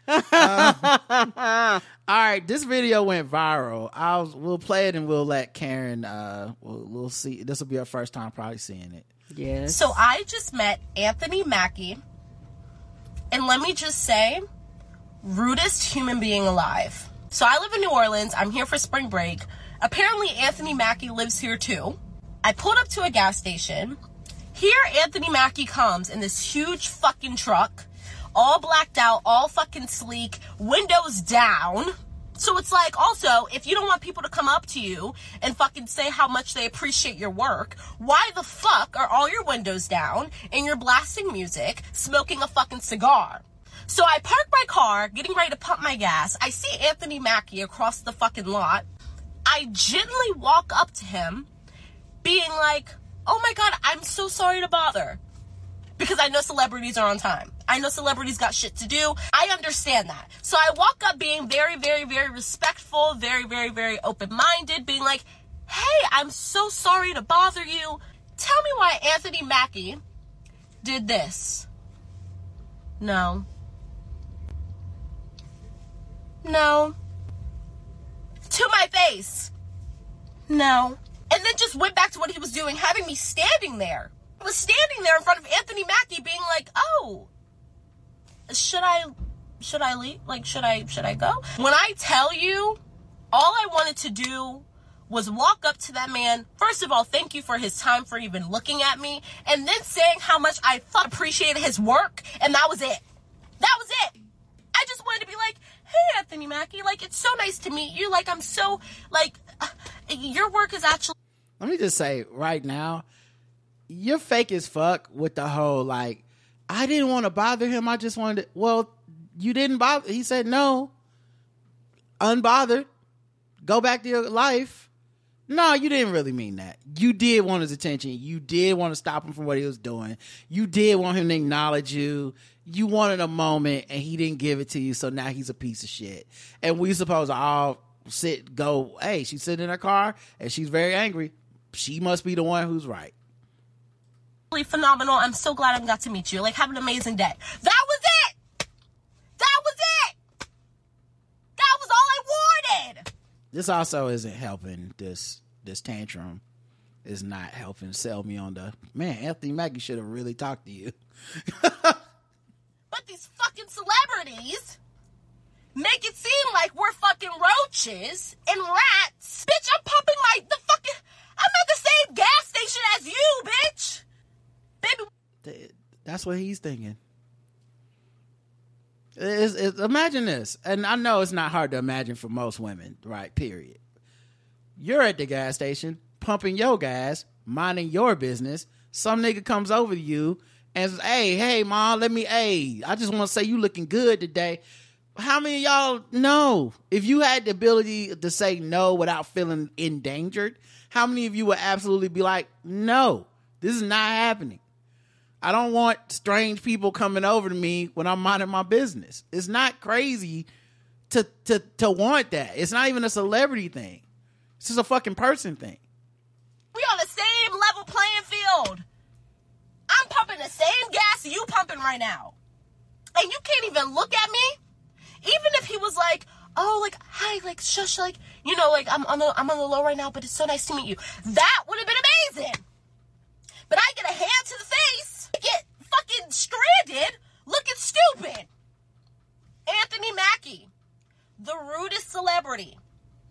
Uh, all right, this video went viral. I'll we'll play it and we'll let Karen. Uh, we'll, we'll see. This will be our first time probably seeing it. Yes. So I just met Anthony Mackie, and let me just say, rudest human being alive. So I live in New Orleans. I'm here for spring break. Apparently Anthony Mackie lives here too. I pulled up to a gas station. Here Anthony Mackie comes in this huge fucking truck, all blacked out, all fucking sleek, windows down. So it's like, also, if you don't want people to come up to you and fucking say how much they appreciate your work, why the fuck are all your windows down and you're blasting music, smoking a fucking cigar? So I park my car, getting ready to pump my gas. I see Anthony Mackie across the fucking lot. I gently walk up to him, being like, oh my God, I'm so sorry to bother. Because I know celebrities are on time. I know celebrities got shit to do. I understand that. So I walk up being very, very, very respectful, very, very, very open-minded, being like, hey, I'm so sorry to bother you. Tell me why Anthony Mackie did this. No. No. To my face. No. And then just went back to what he was doing, having me standing there. I was standing there in front of Anthony Mackie being like, oh, should I, should I leave? Like, should I, should I go? When I tell you, all I wanted to do was walk up to that man. First of all, thank you for his time, for even looking at me. And then saying how much I fuck appreciated his work. And that was it. That was it. I just wanted to be like, hey, Anthony Mackie, like, it's so nice to meet you. Like, I'm so, like, uh, your work is actually... Let me just say right now, you're fake as fuck with the whole, like, I didn't want to bother him. I just wanted to, well, you didn't bother. He said, no. Unbothered. Go back to your life. No, you didn't really mean that. You did want his attention. You did want to stop him from what he was doing. You did want him to acknowledge you. You wanted a moment, and he didn't give it to you, so now he's a piece of shit. And we supposed to all sit, go, hey, she's sitting in her car, and she's very angry. She must be the one who's right. Really phenomenal. I'm so glad I got to meet you. Like, have an amazing day. That was it. That was it. That was all I wanted. This also isn't helping. This this tantrum is not helping sell me on the, man, Anthony Mackie should have really talked to you. But these fucking celebrities make it seem like we're fucking roaches and rats. Bitch, I'm pumping my, the fucking, I'm at the same gas station as you, bitch. Baby. That's what he's thinking. It's, it's, imagine this, and I know it's not hard to imagine for most women, right? Period. You're at the gas station, pumping your gas, minding your business. Some nigga comes over to you and says, hey, hey, mom, let me, hey, I just want to say you looking good today. How many of y'all know? If you had the ability to say no without feeling endangered, how many of you would absolutely be like, no, this is not happening. I don't want strange people coming over to me when I'm minding my business. It's not crazy to to to want that. It's not even a celebrity thing. It's just a fucking person thing. We on the same level playing field. I'm pumping the same gas you pumping right now. And you can't even look at me. Even if he was like, oh, like, hi, like, shush, like, you know, like, I'm on the I'm on the low right now, but it's so nice to meet you. That would have been amazing. But I get a hand to the face. Get fucking stranded looking stupid. Anthony Mackie, the rudest celebrity.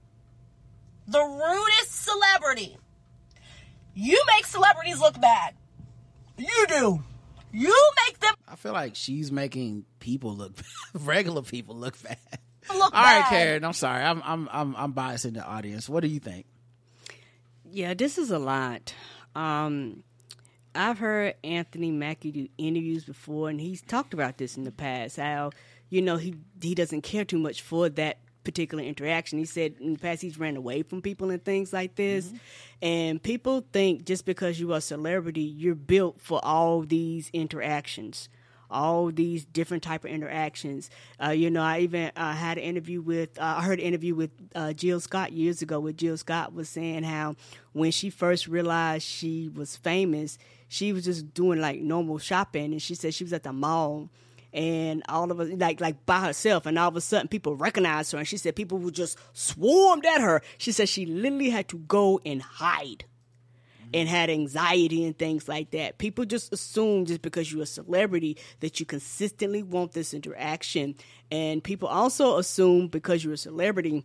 The rudest celebrity. You make celebrities look bad. You do. You make them. I feel like she's making people look regular people look bad. Look All bad. right, Karen. I'm sorry. I'm I'm I'm I'm biasing the audience. What do you think? Yeah, this is a lot. Um, I've heard Anthony Mackie do interviews before, and he's talked about this in the past, how, you know, he he doesn't care too much for that particular interaction. He said in the past he's ran away from people and things like this. Mm-hmm. And people think just because you're a celebrity, you're built for all these interactions, all these different type of interactions. Uh, you know, I even uh, had an interview with, uh, I heard an interview with uh, Jill Scott years ago, where Jill Scott was saying how when she first realized she was famous, she was just doing like normal shopping, and she said she was at the mall, and all of us like like by herself, and all of a sudden people recognized her, and she said people would just swarmed at her. She said she literally had to go and hide, mm-hmm. and had anxiety and things like that. People just assume just because you're a celebrity that you consistently want this interaction, and people also assume because you're a celebrity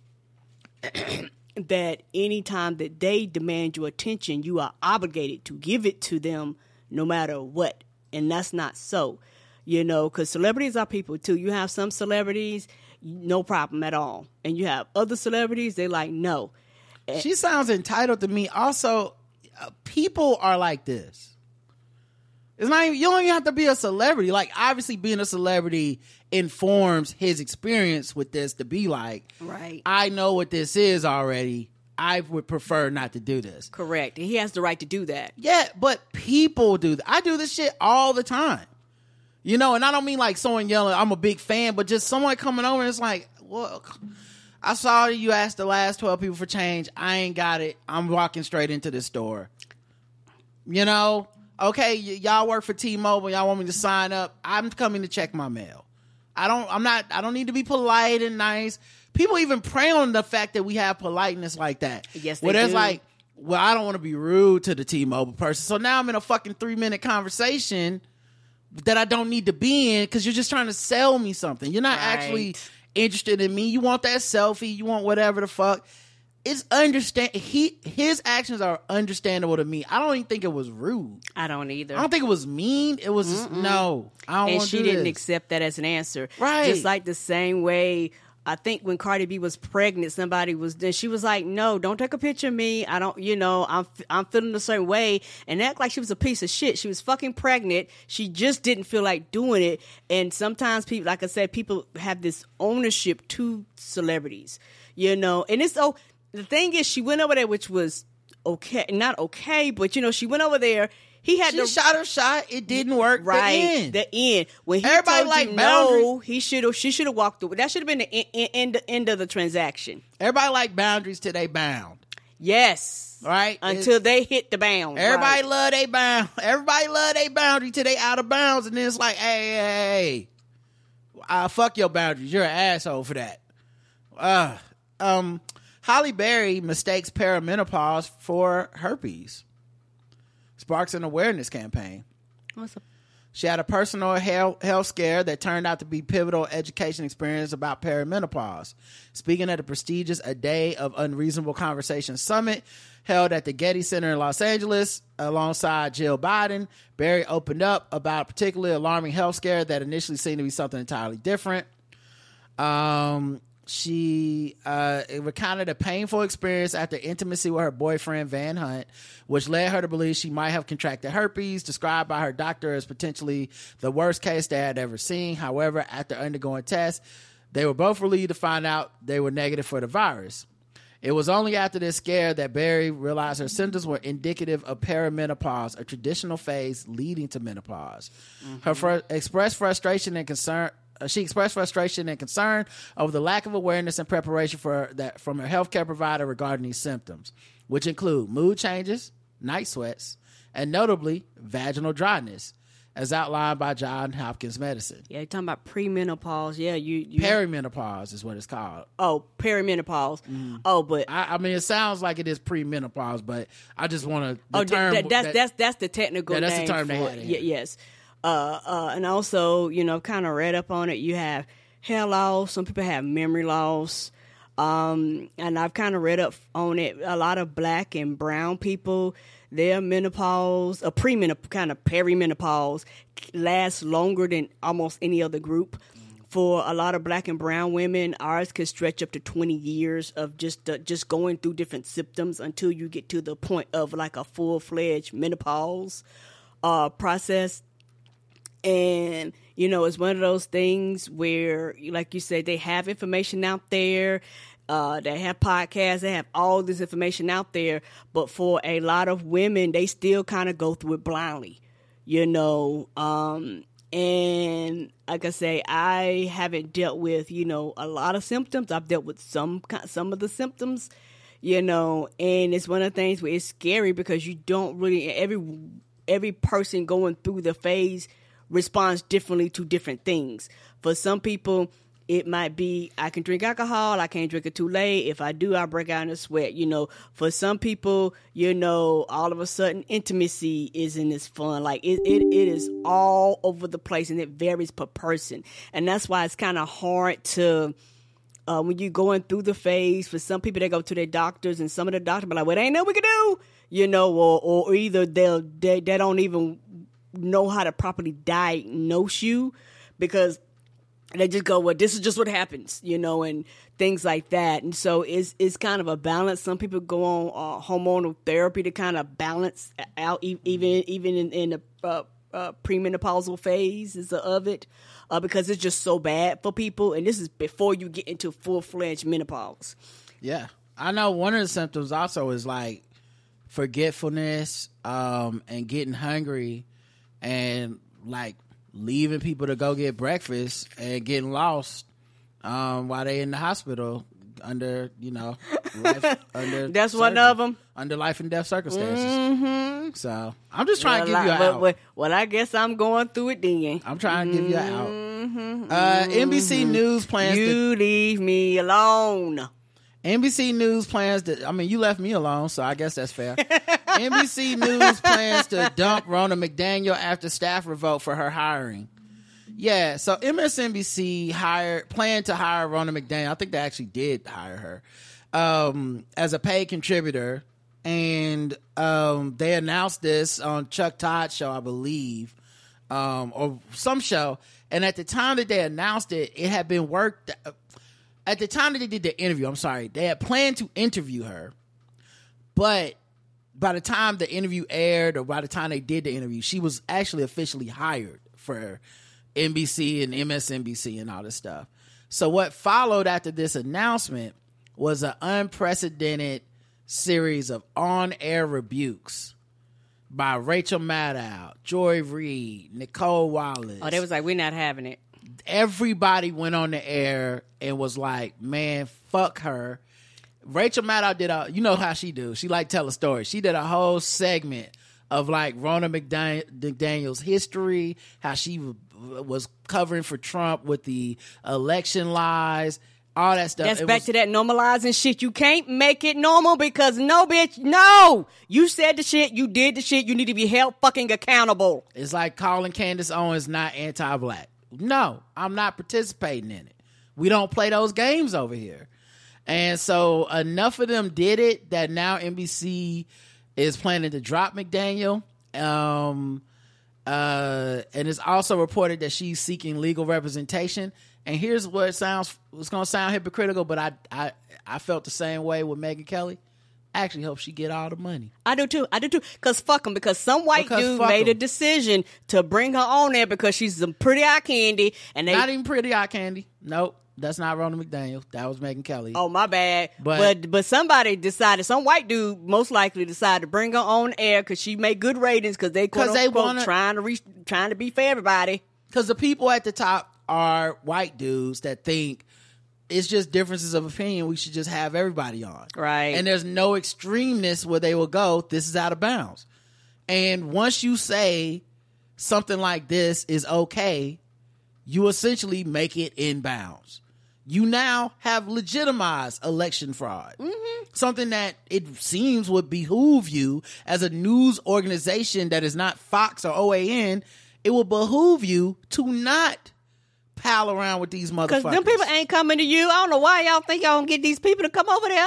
that anytime that they demand your attention, you are obligated to give it to them no matter what. And that's not so, you know, because celebrities are people too. You have some celebrities, no problem at all. And you have other celebrities, they like, no. She sounds entitled to me. Also, uh, people are like this. It's not even, you don't even have to be a celebrity. Like, obviously being a celebrity informs his experience with this to be like, right, I know what this is already. I would prefer not to do this. Correct. And he has the right to do that. Yeah, but people do that. I do this shit all the time. You know, and I don't mean like someone yelling, I'm a big fan, but just someone coming over and it's like, well, I saw you asked the last twelve people for change. I ain't got it. I'm walking straight into the store. You know? Okay, y- y'all work for T-Mobile. Y'all want me to sign up? I'm coming to check my mail. I don't. I'm not. I don't need to be polite and nice. People even prey on the fact that we have politeness like that. Yes, they where there's do. like, well, I don't want to be rude to the T-Mobile person, so now I'm in a fucking three minute conversation that I don't need to be in because you're just trying to sell me something. You're not Right. actually interested in me. You want that selfie. You want whatever the fuck. It's understand he his actions are understandable to me. I don't even think it was rude. I don't either. I don't think it was mean. It was just, no. I don't And want to she do didn't this. accept that as an answer. Right. Just like the same way I think when Cardi B was pregnant, somebody was then she was like, "No, don't take a picture of me. I don't, you know, I'm I'm feeling a certain way," and act like she was a piece of shit. She was fucking pregnant. She just didn't feel like doing it. And sometimes people, like I said, people have this ownership to celebrities, you know. And it's oh, the thing is, she went over there, which was okay, not okay, but you know, she went over there. He had she to shot her shot. It didn't work. Right, the end. the end. When he Everybody told like you boundaries. no, he should have. She should have walked through. That should have been the end, end, end of the transaction. Everybody like boundaries till they bound. Yes, right. Until it's, they hit the bound. Everybody right. love they bound. Everybody love they boundary till they out of bounds, and then it's like, hey, hey, hey, uh, fuck your boundaries. You're an asshole for that. Uh, um, Halle Berry mistakes perimenopause for herpes. Sparks an awareness campaign. What's up? She had a personal health, health scare that turned out to be pivotal education experience about perimenopause. Speaking at the prestigious A Day of Unreasonable Conversation Summit held at the Getty Center in Los Angeles alongside Jill Biden, Berry opened up about a particularly alarming health scare that initially seemed to be something entirely different. Um... She uh, recounted a painful experience after intimacy with her boyfriend, Van Hunt, which led her to believe she might have contracted herpes, described by her doctor as potentially the worst case they had ever seen. However, after undergoing tests, they were both relieved to find out they were negative for the virus. It was only after this scare that Berry realized her symptoms were indicative of perimenopause, a traditional phase leading to menopause. Mm-hmm. Her fr- expressed frustration and concern... She expressed frustration and concern over the lack of awareness and preparation for that from her healthcare provider regarding these symptoms, which include mood changes, night sweats, and notably vaginal dryness, as outlined by Johns Hopkins Medicine. Yeah, you're talking about premenopause. Yeah, you, you perimenopause is what it's called. Oh, perimenopause. Mm. Oh, but I, I mean, it sounds like it is premenopause, but I just want to. Oh, term, that, that's that, that's that's the technical. Yeah, that's name the term for they it. had. Yeah, yes. Uh, uh, and also, you know, kind of read up on it. You have hair loss. Some people have memory loss. Um, and I've kind of read up on it. A lot of black and brown people, their menopause, a premenopause, kind of perimenopause, lasts longer than almost any other group. For a lot of black and brown women, ours could stretch up to twenty years of just uh, just going through different symptoms until you get to the point of like a full-fledged menopause uh, process. And, you know, it's one of those things where, like you said, they have information out there. Uh, they have podcasts. They have all this information out there. But for a lot of women, they still kind of go through it blindly, you know. Um, and like I say, I haven't dealt with, you know, a lot of symptoms. I've dealt with some some of the symptoms, you know. And it's one of the things where it's scary because you don't really, every every person going through the phase responds differently to different things. For some people, it might be, I can drink alcohol, I can't drink it too late. If I do, I break out in a sweat. You know, for some people, you know, all of a sudden intimacy isn't as fun. Like it, it, it is all over the place and it varies per person. And that's why it's kind of hard to, uh, when you're going through the phase, for some people, they go to their doctors and some of the doctors be like, well, there ain't nothing we can do, you know, or, or either they'll, they, they don't even know how to properly diagnose you because they just go, well, this is just what happens, you know, and things like that. And so it's it's kind of a balance. Some people go on uh, hormonal therapy to kind of balance out, e- even even in, in the uh, uh, premenopausal phases of it, uh, because it's just so bad for people. And this is before you get into full-fledged menopause. Yeah. I know one of the symptoms also is like forgetfulness um, and getting hungry and like leaving people to go get breakfast and getting lost um, while they in the hospital under, you know, life, under that's surgery, one of them under life and death circumstances. Mm-hmm. So I'm just trying well, to give you an well, out. Well, well, I guess I'm going through it then. I'm trying to give you an out. Mm-hmm. Uh, N B C News plans you to leave me alone. N B C News plans to, I mean, you left me alone, so I guess that's fair. N B C News plans to dump Ronna McDaniel after staff revolt for her hiring. Yeah, so M S N B C hired, planned to hire Ronna McDaniel. I think they actually did hire her um, as a paid contributor. And um, they announced this on Chuck Todd's show, I believe, um, or some show. And at the time that they announced it, it had been worked at the time that they did the interview, I'm sorry, they had planned to interview her, but by the time the interview aired or by the time they did the interview, she was actually officially hired for N B C and M S N B C and all this stuff. So what followed after this announcement was an unprecedented series of on-air rebukes by Rachel Maddow, Joy Reid, Nicole Wallace. Oh, they was like, we're not having it. Everybody went on the air and was like, man, fuck her. Rachel Maddow did a, you know how she do. She like tell a story. She did a whole segment of like Ronna McDan- McDaniel's history, how she w- was covering for Trump with the election lies, all that stuff. That's It back was, to that normalizing shit. You can't make it normal because no, bitch, no. You said the shit. You did the shit. You need to be held fucking accountable. It's like calling Candace Owens not anti-black. No, I'm not participating in it. We don't play those games over here. And so enough of them did it that now N B C is planning to drop McDaniel. Um, uh, and it's also reported that she's seeking legal representation. And here's what it sounds, it's going to sound hypocritical, but I, I, I felt the same way with Megyn Kelly. I actually hope she get all the money. I do too. I do too. Because fuck them. Because some white Because dude fuck made a 'em. decision to bring her on there because she's some pretty eye candy. And they, Not even pretty eye candy. Nope. That's not Ronna McDaniel. That was Megyn Kelly. oh, my bad. But- But, but somebody decided, some white dude most likely decided to bring her on air because she made good ratings because they, quote 'Cause they unquote, wanna- trying to reach, trying to be for everybody. Because the people at the top are white dudes that think it's just differences of opinion. We should just have everybody on. Right. And there's no extremeness where they will go, this is out of bounds. And once you say something like this is okay, you essentially make it in bounds. You now have legitimized election fraud. Mm-hmm. Something that it seems would behoove you as a news organization that is not Fox or O A N. It will behoove you to not pal around with these motherfuckers. Because them people ain't coming to you. I don't know why y'all think y'all gonna get these people to come over there.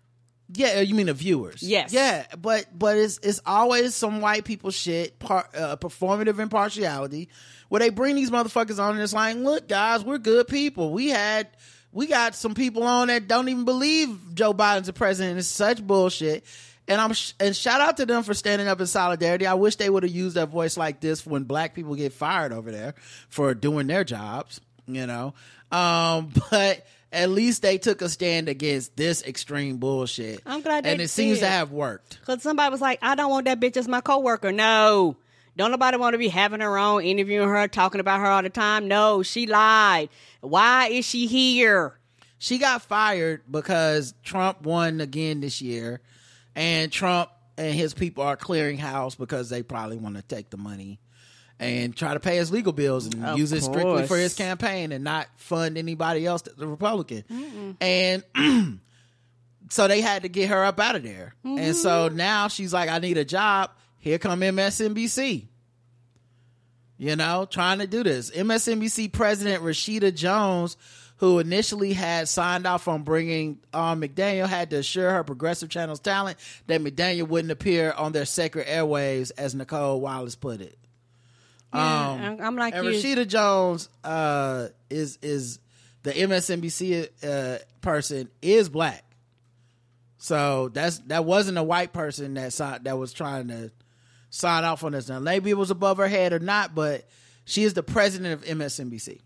Yeah, you mean the viewers? Yes. Yeah, but but it's it's always some white people shit, par, uh, performative impartiality, where they bring these motherfuckers on and it's like, look, guys, we're good people. We had we got some people on that don't even believe Joe Biden's the president. It's such bullshit. And I'm sh- and shout out to them for standing up in solidarity. I wish they would have used their voice like this when black people get fired over there for doing their jobs, you know. Um, but at least they took a stand against this extreme bullshit. I'm glad they and it seems did. to have worked. Because somebody was like, I don't want that bitch as my coworker. No. Don't nobody want to be having her on, interviewing her, talking about her all the time. No, she lied. Why is she here? She got fired because Trump won again this year, and Trump and his people are clearing house because they probably want to take the money and try to pay his legal bills and Of use it strictly course. for his campaign and not fund anybody else that's a Republican. Mm-mm. And so they had to get her up out of there. Mm-hmm. And so now she's like, I need a job. Here come M S N B C. You know, trying to do this. M S N B C President Rashida Jones, who initially had signed off on bringing on McDaniel, had to assure her Progressive Channel's talent that McDaniel wouldn't appear on their sacred airwaves, as Nicole Wallace put it. Yeah, Um, I'm- I'm like and you. Rashida Jones uh, is is the M S N B C uh, person is black, so that's that wasn't a white person that signed, that was trying to sign off on this. Now maybe it was above her head or not, but she is the president of M S N B C.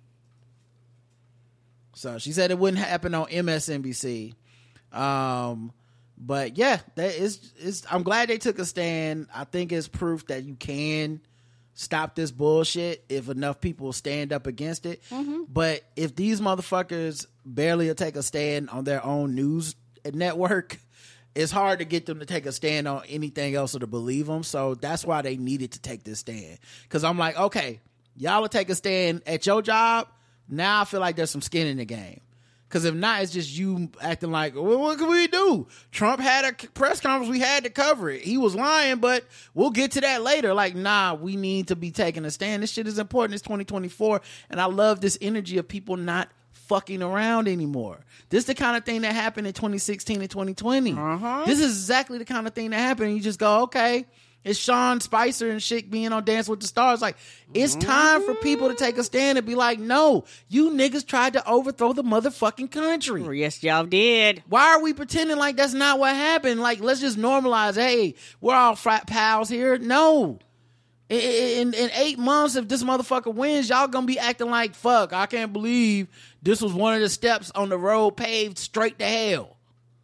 So she said it wouldn't happen on M S N B C. Um, but yeah, that is, is, I'm glad they took a stand. I think it's proof that you can stop this bullshit if enough people stand up against it. Mm-hmm. But if these motherfuckers barely will take a stand on their own news network, it's hard to get them to take a stand on anything else or to believe them. So that's why they needed to take this stand. Because I'm like, okay, y'all will take a stand at your job. Now I feel like there's some skin in the game. Because if not, it's just you acting like, well, what can we do? Trump had a press conference. We had to cover it. He was lying, but we'll get to that later. Like, nah, we need to be taking a stand. This shit is important. It's twenty twenty-four. And I love this energy of people not fucking around anymore. This is the kind of thing that happened in twenty sixteen and twenty twenty. Uh-huh. This is exactly the kind of thing that happened. You just go, okay, It's Sean Spicer and shit being on Dance with the Stars. Like, it's time for people to take a stand and be like, no, you niggas tried to overthrow the motherfucking country. Yes, y'all did. Why are we pretending like that's not what happened? Like, let's just normalize, hey, we're all frat pals here. No. In, in, in eight months, if this motherfucker wins, y'all gonna be acting like, fuck, I can't believe this was one of the steps on the road paved straight to hell.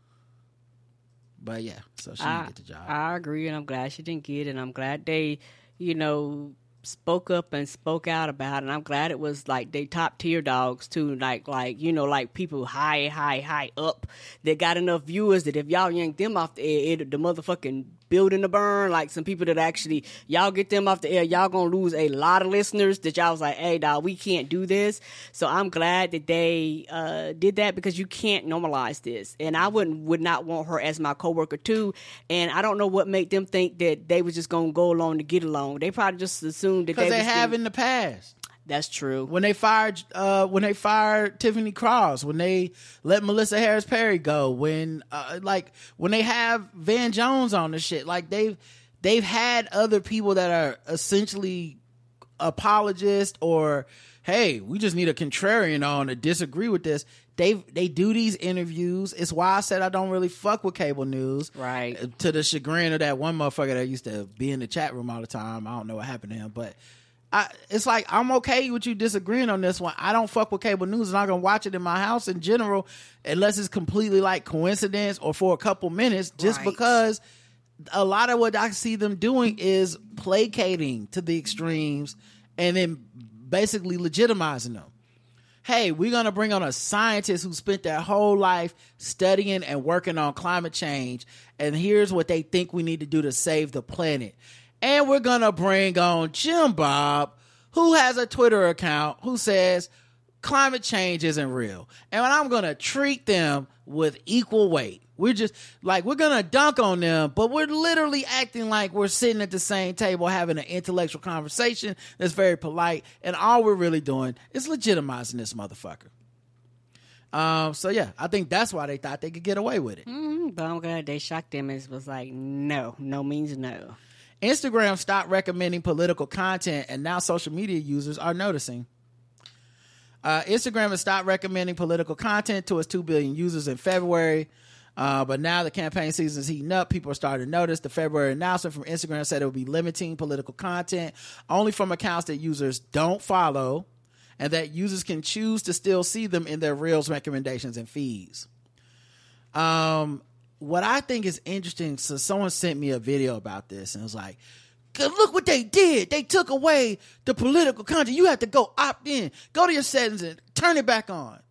But yeah, so she didn't I, get the job. I agree, and I'm glad she didn't get it. And I'm glad they, you know, spoke up and spoke out about it. And I'm glad it was like they top tier dogs too, like like you know, like people high, high, high up that got enough viewers that if y'all yank them off the air, it, the motherfucking building to burn. Like some people that actually y'all get them off the air, y'all gonna lose a lot of listeners. That y'all was like, hey, dog, we can't do this. So I'm glad that they uh, did that because you can't normalize this. And I wouldn't would not want her as my coworker too. And I don't know what made them think that they was just gonna go along to get along. They probably just assumed that Because they, they was have gonna, in the past. That's true. When they fired, uh, when they fired Tiffany Cross, when they let Melissa Harris Perry go, when uh, like when they have Van Jones on the shit, like they've they've had other people that are essentially apologists or hey, we just need a contrarian on to disagree with this. They they do these interviews. It's why I said I don't really fuck with cable news. Right. To the chagrin of that one motherfucker that used to be in the chat room all the time. I don't know what happened to him, but I, it's like I'm okay with you disagreeing on this one. I don't fuck with cable news. I'm not gonna watch it in my house in general unless it's completely like coincidence or for a couple minutes. Just Right. because a lot of what I see them doing is placating to the extremes and then basically legitimizing them. Hey, we're going to bring on a scientist who spent their whole life studying and working on climate change. And here's what they think we need to do to save the planet. And we're going to bring on Jim Bob, who has a Twitter account who says climate change isn't real. And I'm going to treat them with equal weight. We're just like, we're going to dunk on them, but we're literally acting like we're sitting at the same table having an intellectual conversation that's very polite. And all we're really doing is legitimizing this motherfucker. Um, so yeah, I think that's why they thought they could get away with it. Mm-hmm. But I'm glad they shocked them. It was like, no, no means no. Instagram stopped recommending political content, and now social media users are noticing. Uh, Instagram has stopped recommending political content to its two billion users in February. Uh, but now the campaign season is heating up. People are starting to notice. The February announcement from Instagram said it will be limiting political content only from accounts that users don't follow and that users can choose to still see them in their Reels recommendations and feeds. Um, what I think is interesting, so someone sent me a video about this and it was like, look what they did. They took away the political content. You have to go opt in, go to your settings and turn it back on.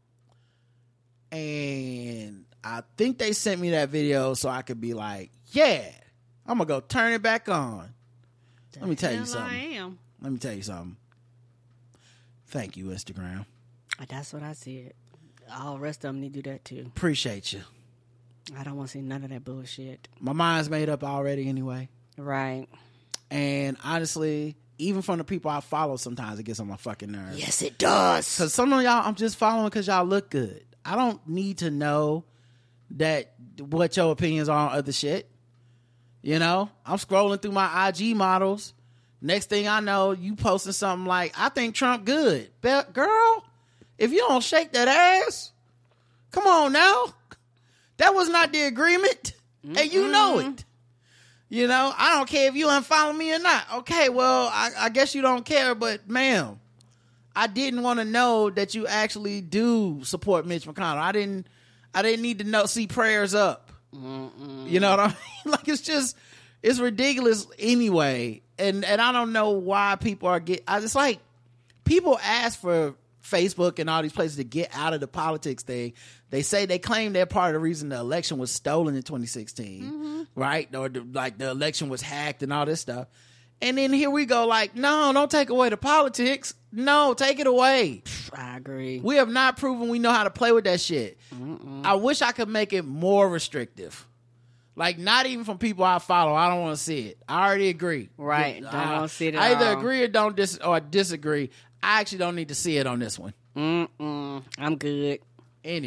And I think they sent me that video so I could be like, yeah, I'm going to go turn it back on. The Let me tell you hell something. I am. Let me tell you something. Thank you, Instagram. That's what I said. All the rest of them need to do that too. Appreciate you. I don't want to see none of that bullshit. My mind's made up already anyway. Right. And honestly, even from the people I follow, sometimes it gets on my fucking nerves. Yes, it does. Because some of y'all, I'm just following because y'all look good. I don't need to know that what your opinions are on other shit. You know, I'm scrolling through my I G models. Next thing I know, you posting something like, I think Trump good. But girl, if you don't shake that ass, come on now. That was not the agreement. Mm-mm. And you know it. You know, I don't care if you unfollow me or not. Okay, well, I, I guess you don't care, but ma'am, I didn't want to know that you actually do support Mitch McConnell. I didn't I didn't need to know see prayers up. Mm-mm. You know what I mean? Like it's just it's ridiculous anyway. And and I don't know why people are get I, it's like people ask for Facebook and all these places to get out of the politics thing. They say they claim they're part of the reason the election was stolen in twenty sixteen, mm-hmm. right? Or the, like the election was hacked and all this stuff. And then here we go like, no, don't take away the politics. No, take it away. I agree. We have not proven we know how to play with that shit. Mm-mm. I wish I could make it more restrictive. Like, not even from people I follow. I don't want to see it. I already agree. Right. Don't uh, want to see it at I either all. agree or don't dis- or disagree. I actually don't need to see it on this one. Mm-mm. I'm good. Anyway,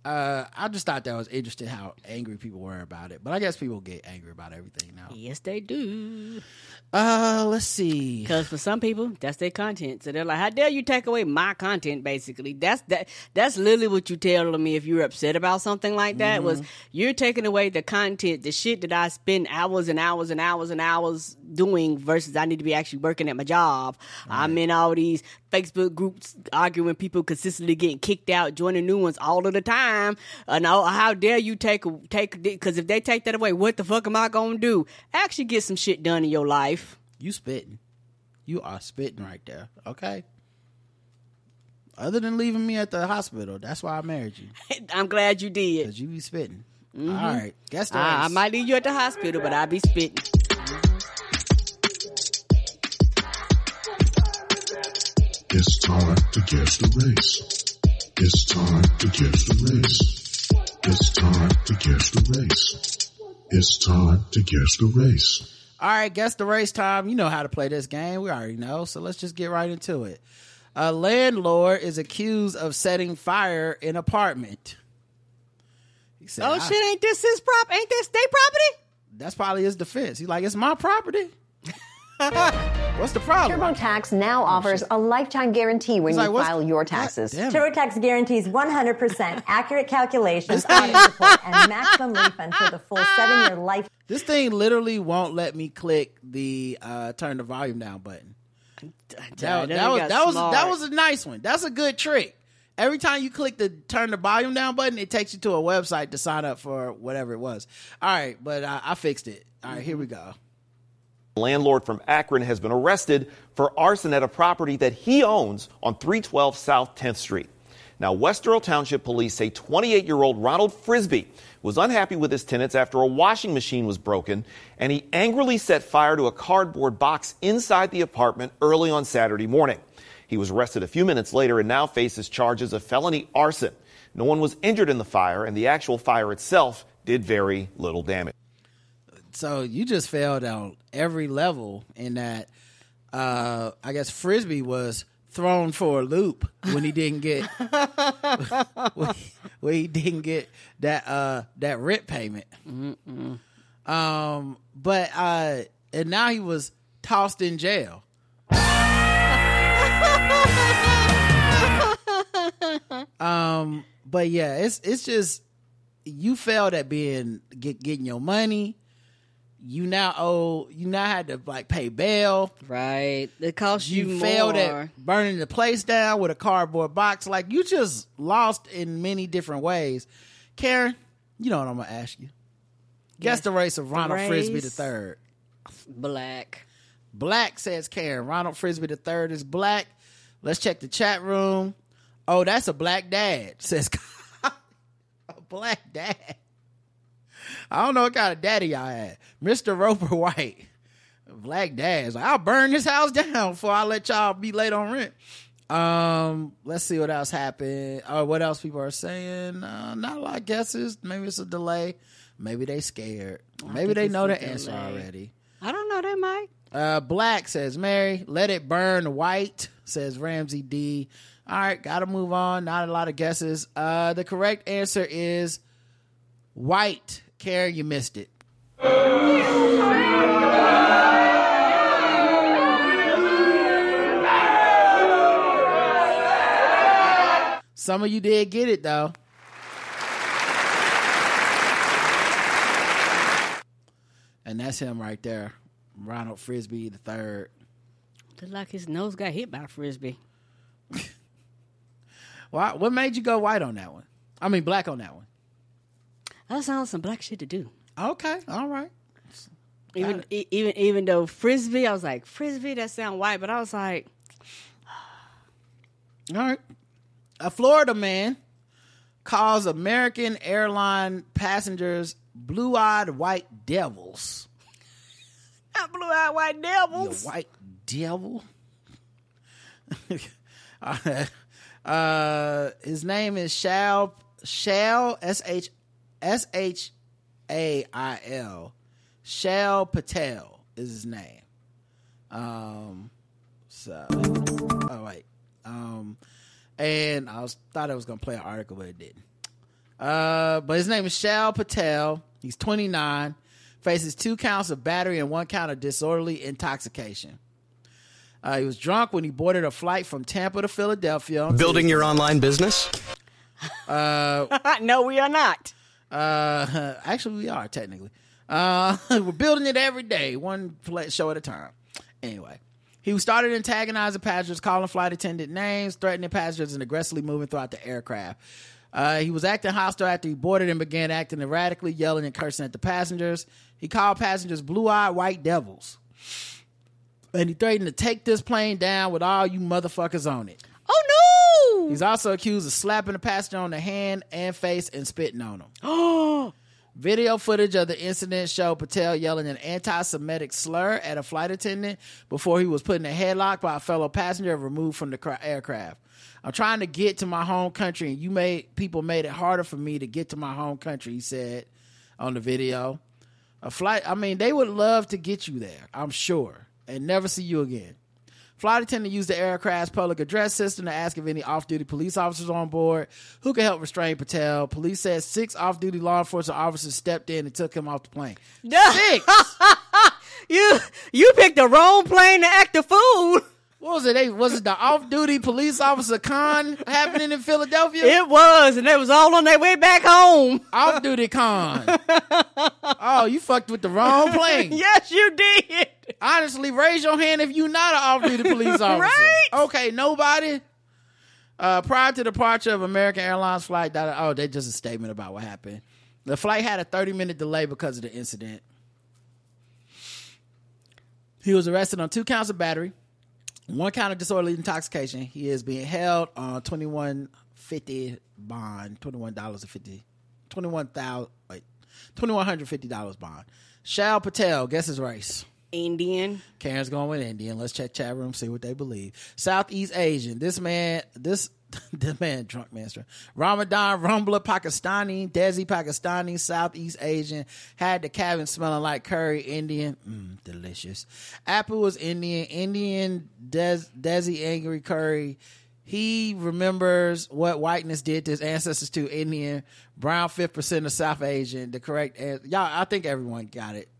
uh, I just thought that was interesting how angry people were about it. But I guess people get angry about everything now. Yes, they do. Uh, let's see. Because for some people, that's their content. So they're like, how dare you take away my content, basically. That's that. That's literally what you tell me if you're upset about something like that, mm-hmm. was you're taking away the content, the shit that I spend hours and hours and hours and hours doing versus I need to be actually working at my job. Right. I'm in all these Facebook groups arguing, people consistently getting kicked out, joining new ones all of the time. Uh, no, how dare you take, take, because if they take that away, what the fuck am I going to do? Actually get some shit done in your life. You spitting. You are spitting right there. Okay. Other than leaving me at the hospital, that's why I married you. I'm glad you did. Because you be spitting. Mm-hmm. All right. Guess the I, I might leave you at the hospital, but I be spitting. It's time to guess the race. It's time to guess the race. It's time to guess the race. It's time to guess the race. All right, guess the race time. You know how to play this game. We already know. So let's just get right into it. A landlord is accused of setting fire in apartment. He said, oh, shit, ain't this his prop? Ain't this their property? That's probably his defense. He's like, it's my property. What's the problem? TurboTax now offers oh, a lifetime guarantee when like, you file your taxes. TurboTax guarantees one hundred percent accurate calculations, audit support, and maximum refund for the full seven-year life. This thing literally won't let me click the uh, turn the volume down button. That, that, that was that was that was a nice one. That's a good trick. Every time you click the turn the volume down button, it takes you to a website to sign up for whatever it was. All right, but I, I fixed it. All right, mm-hmm. Here we go. A landlord from Akron has been arrested for arson at a property that he owns on three twelve South tenth Street. Now, West Earl Township police say twenty-eight-year-old Ronald Frisbee was unhappy with his tenants after a washing machine was broken, and he angrily set fire to a cardboard box inside the apartment early on Saturday morning. He was arrested a few minutes later and now faces charges of felony arson. No one was injured in the fire, and the actual fire itself did very little damage. So you just failed on every level in that, uh, I guess Frisbee was thrown for a loop when he didn't get, when, he, when he didn't get that, uh, that rent payment. Mm-mm. Um, but, uh, and now he was tossed in jail. um, but yeah, it's, it's just, you failed at being, get, getting your money. You now owe, you now had to like pay bail. Right. It cost you, you more. You failed at burning the place down with a cardboard box. Like you just lost in many different ways. Karen, you know what I'm going to ask you. Guess yes. the race of Ronald race. Frisbee the third. Black. Black, says Karen. Ronald Frisbee the third is black. Let's check the chat room. Oh, that's a black dad, says a black dad. I don't know what kind of daddy y'all had. Mister Roper White. Black dads. Like, I'll burn this house down before I let y'all be late on rent. Um, let's see what else happened. Or what else people are saying. Uh, not a lot of guesses. Maybe it's a delay. Maybe they scared. Maybe they know the answer already. I don't know. They might. Uh, Black, says Mary. Let it burn. White, says Ramsey D. All right, gotta move on. Not a lot of guesses. Uh, the correct answer is white. Karen, you missed it. Some of you did get it, though. And that's him right there. Ronald Frisbee the third. Looked like his nose got hit by a Frisbee. Well, what made you go white on that one? I mean, black on that one. That sounds some black shit to do. Okay, all right. Even e- even even though Frisbee, I was like, Frisbee, that sound white, but I was like, all right. A Florida man calls American airline passengers blue-eyed white devils. Not blue-eyed white devils. You white devil. uh, uh, his name is Shal Shal S H S H A I L. Shal Patel is his name. Um, so, oh wait. Um, and I was thought I was gonna play an article, but it didn't. Uh, but his name is Shal Patel. He's twenty-nine. Faces two counts of battery and one count of disorderly intoxication. Uh, he was drunk when he boarded a flight from Tampa to Philadelphia. Building your online business? Uh, no, we are not. Uh, actually, we are technically. Uh, we're building it every day, one play, show at a time. Anyway, he started antagonizing passengers, calling flight attendant names, threatening passengers, and aggressively moving throughout the aircraft. Uh, he was acting hostile after he boarded and began acting erratically, yelling and cursing at the passengers. He called passengers blue-eyed white devils. And he threatened to take this plane down with all you motherfuckers on it. Oh, no! He's also accused of slapping the passenger on the hand and face and spitting on him. Oh! Video footage of the incident showed Patel yelling an anti-Semitic slur at a flight attendant before he was put in a headlock by a fellow passenger and removed from the cra- aircraft. I'm trying to get to my home country, and you made people made it harder for me to get to my home country, he said on the video. A flight, I mean, they would love to get you there, I'm sure, and never see you again. Flight attendant used the aircraft's public address system to ask if any off-duty police officers on board who could help restrain Patel. Police said six off-duty law enforcement officers stepped in and took him off the plane. Six! you you picked the wrong plane to act a fool. What was it? They, was it the off-duty police officer con happening in Philadelphia? It was, and they was all on their way back home. Off-duty con. Oh, you fucked with the wrong plane. Yes, you did. Honestly, raise your hand if you're not an off-duty police officer. Right? Okay, nobody. Uh, prior to the departure of American Airlines flight, that, oh, they just a statement about what happened. The flight had a thirty-minute delay because of the incident. He was arrested on two counts of battery, one count of disorderly intoxication. He is being held on twenty-one fifty bond, twenty-one dollars and fifty, twenty-one thousand, wait, twenty-one hundred fifty dollars bond. Shal Patel, guess his race. Indian. Karen's going with Indian. Let's check chat room, see what they believe. Southeast Asian. This man, this this man, drunk master. Ramadan Rumbler, Pakistani. Desi, Pakistani. Southeast Asian. Had the cabin smelling like curry. Indian. Mm, delicious. Apple was Indian. Indian, Des, Desi, angry curry. He remembers what whiteness did to his ancestors too. Indian. Brown, fifth percent of South Asian. The correct answer. Y'all, I think everyone got it.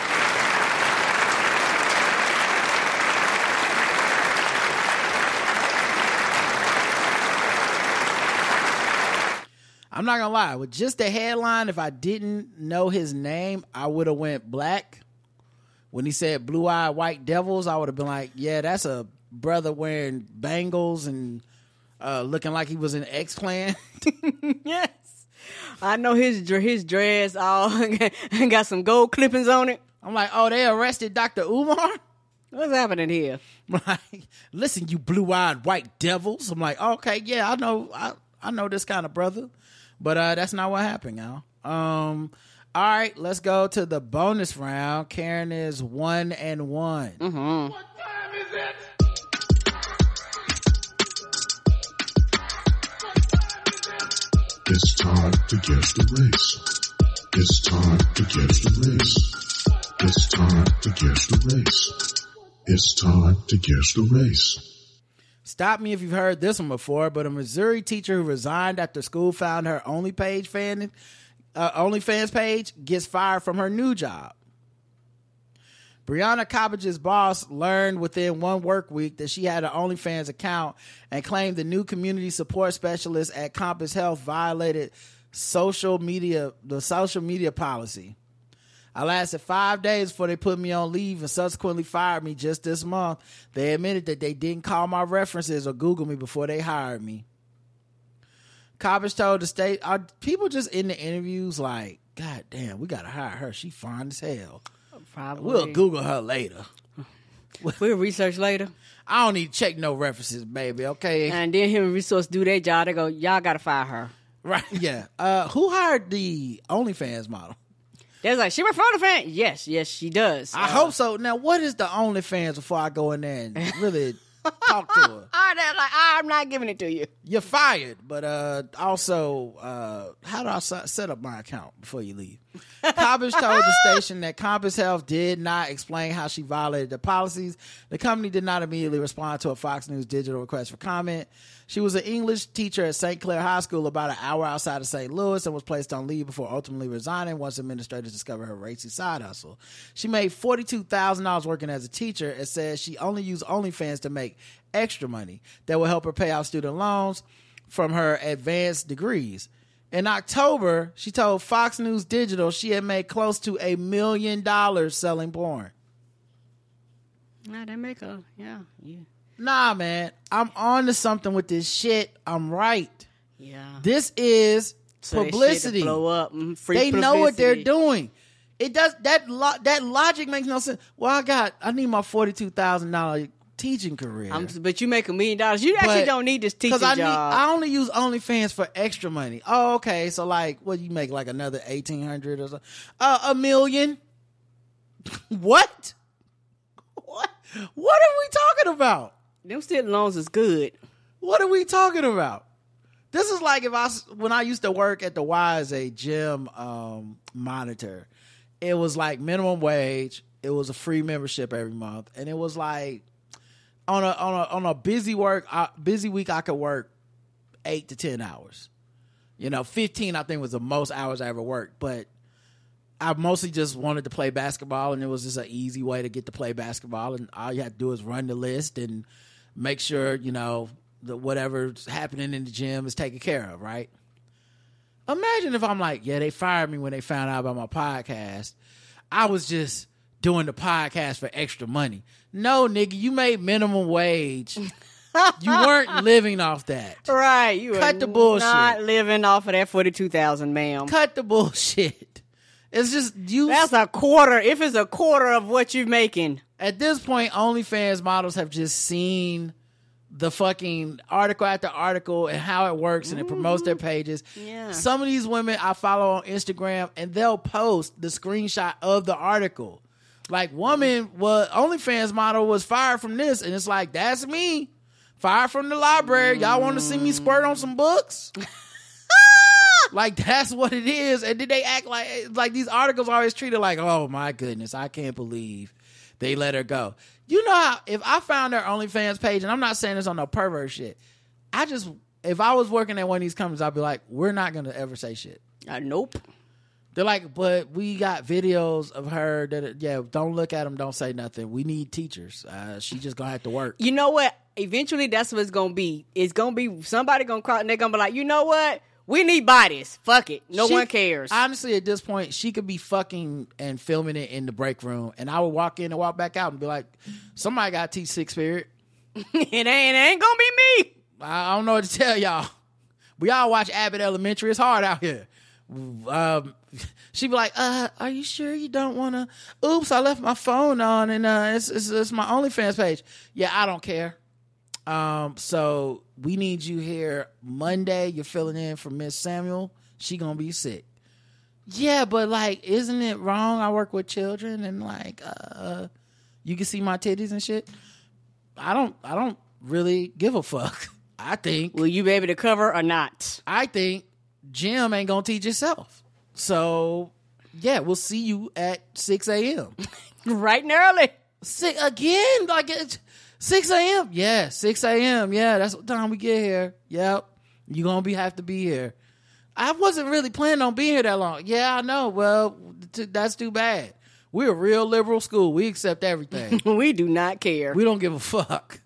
I'm not gonna lie, with just the headline, if I didn't know his name, I would have went black. When he said blue-eyed white devils, I would have been like, yeah, that's a brother wearing bangles and uh, looking like he was in X-Clan. Yes. I know his his dress all got some gold clippings on it. I'm like, oh, they arrested Doctor Umar? What's happening here? Like, listen, you blue-eyed white devils. I'm like, okay, yeah, I know, I, I know this kind of brother. But uh, that's not what happened, y'all. Um, all right, let's go to the bonus round. Karen is one and one. Mm-hmm. What time is it? It's time to guess the race. It's time to guess the race. It's time to guess the race. It's time to guess the race. Stop me if you've heard this one before, but a Missouri teacher who resigned after school found her OnlyPage fan, uh, OnlyFans page gets fired from her new job. Brianna Coppage's boss learned within one work week that she had an OnlyFans account and claimed the new community support specialist at Compass Health violated social media, the social media policy. I lasted five days before they put me on leave and subsequently fired me just this month. They admitted that they didn't call my references or Google me before they hired me. Coppage told the state, are people just in the interviews like, God damn, we got to hire her. She fine as hell. Probably. We'll Google her later. We'll research later. I don't need to check no references, baby, okay? And then human resource do their job. They go, y'all got to fire her. Right, yeah. Uh, who hired the OnlyFans model? They're like, she work for OnlyFans? Yes, yes, she does. I uh, hope so. Now, what is the OnlyFans before I go in there and really talk to her? They're like, I'm not giving it to you. You're fired. But uh, also, uh, how do I set up my account before you leave? Coppage told the station that Compass Health did not explain how she violated the policies. The company did not immediately respond to a Fox News digital request for comment. She was an English teacher at Saint Clair High School about an hour outside of Saint Louis and was placed on leave before ultimately resigning once administrators discovered her racy side hustle. She made forty-two thousand dollars working as a teacher and says she only used OnlyFans to make extra money that will help her pay off student loans from her advanced degrees. In October, she told Fox News Digital she had made close to a million dollars selling porn. Nah, they make a, yeah, yeah. Nah, man, I'm on to something with this shit. I'm right. Yeah. This is So publicity. That shit to blow up. Mm, free they know what they're publicity. doing. It does that. Lo- that logic makes no sense. Well, I got. I need my forty-two thousand dollars teaching career. I'm, but you make a million dollars. You actually But- don't need this teaching I job. Need, I only use OnlyFans for extra money. Oh, okay. So like, what you make like another eighteen hundred or something? Uh, a million. What? What? What are we talking about? Them student loans is good. What are we talking about? This is like if I when I used to work at the Y as a gym um, monitor. It was like minimum wage. It was a free membership every month, and it was like on a on a on a busy work uh, busy week I could work eight to ten hours. You know, fifteen I think was the most hours I ever worked, but I mostly just wanted to play basketball, and it was just an easy way to get to play basketball, and all you had to do is run the list and make sure, you know, that whatever's happening in the gym is taken care of, right? Imagine if I'm like, yeah, they fired me when they found out about my podcast. I was just doing the podcast for extra money. No, nigga, you made minimum wage. You weren't living off that. Right. You Cut are the bullshit. not living off of that forty-two thousand dollars, ma'am. Cut the bullshit. It's just you. That's a quarter. If it's a quarter of what you're making. At this point, OnlyFans models have just seen the fucking article after article and how it works, and it promotes their pages. Yeah. Some of these women I follow on Instagram, and they'll post the screenshot of the article. Like, woman, was OnlyFans model was fired from this, and it's like, that's me. Fired from the library. Y'all want to see me squirt on some books? Like, that's what it is. And then they act like, like these articles are always treated like, oh my goodness, I can't believe they let her go. You know how, if I found their OnlyFans page, and I'm not saying this on no pervert shit, I just, if I was working at one of these companies, I'd be like, we're not going to ever say shit. Uh, nope. They're like, but we got videos of her that, yeah, don't look at them, don't say nothing. We need teachers. Uh, she just going to have to work. You know what? Eventually, that's what it's going to be. It's going to be somebody going to cry, and they're going to be like, you know what? We need bodies. Fuck it. No She- one cares. Honestly, at this point, she could be fucking and filming it in the break room, and I would walk in and walk back out and be like, somebody got to teach sixth period. it ain't, it ain't going to be me. I I don't know what to tell y'all. We all watch Abbott Elementary. It's hard out here. Um, she'd be like, uh, are you sure you don't want to? Oops, I left my phone on, and uh, it's, it's, it's my OnlyFans page. Yeah, I don't care. Um, so we need you here Monday. You're filling in for Miss Samuel. She gonna be sick. Yeah, but like, isn't it wrong? I work with children, and like, uh, you can see my titties and shit. I don't, I don't really give a fuck. I think. Will you be able to cover or not? I think Jim ain't gonna teach himself. So yeah, we'll see you at six a.m. Right and early. Six again, like it's six a.m. Yeah, six a.m. Yeah, that's what time we get here. Yep, you gonna be have to be here. I wasn't really planning on being here that long. Yeah, I know. Well, t- that's too bad. We're a real liberal school. We accept everything. We do not care. We don't give a fuck.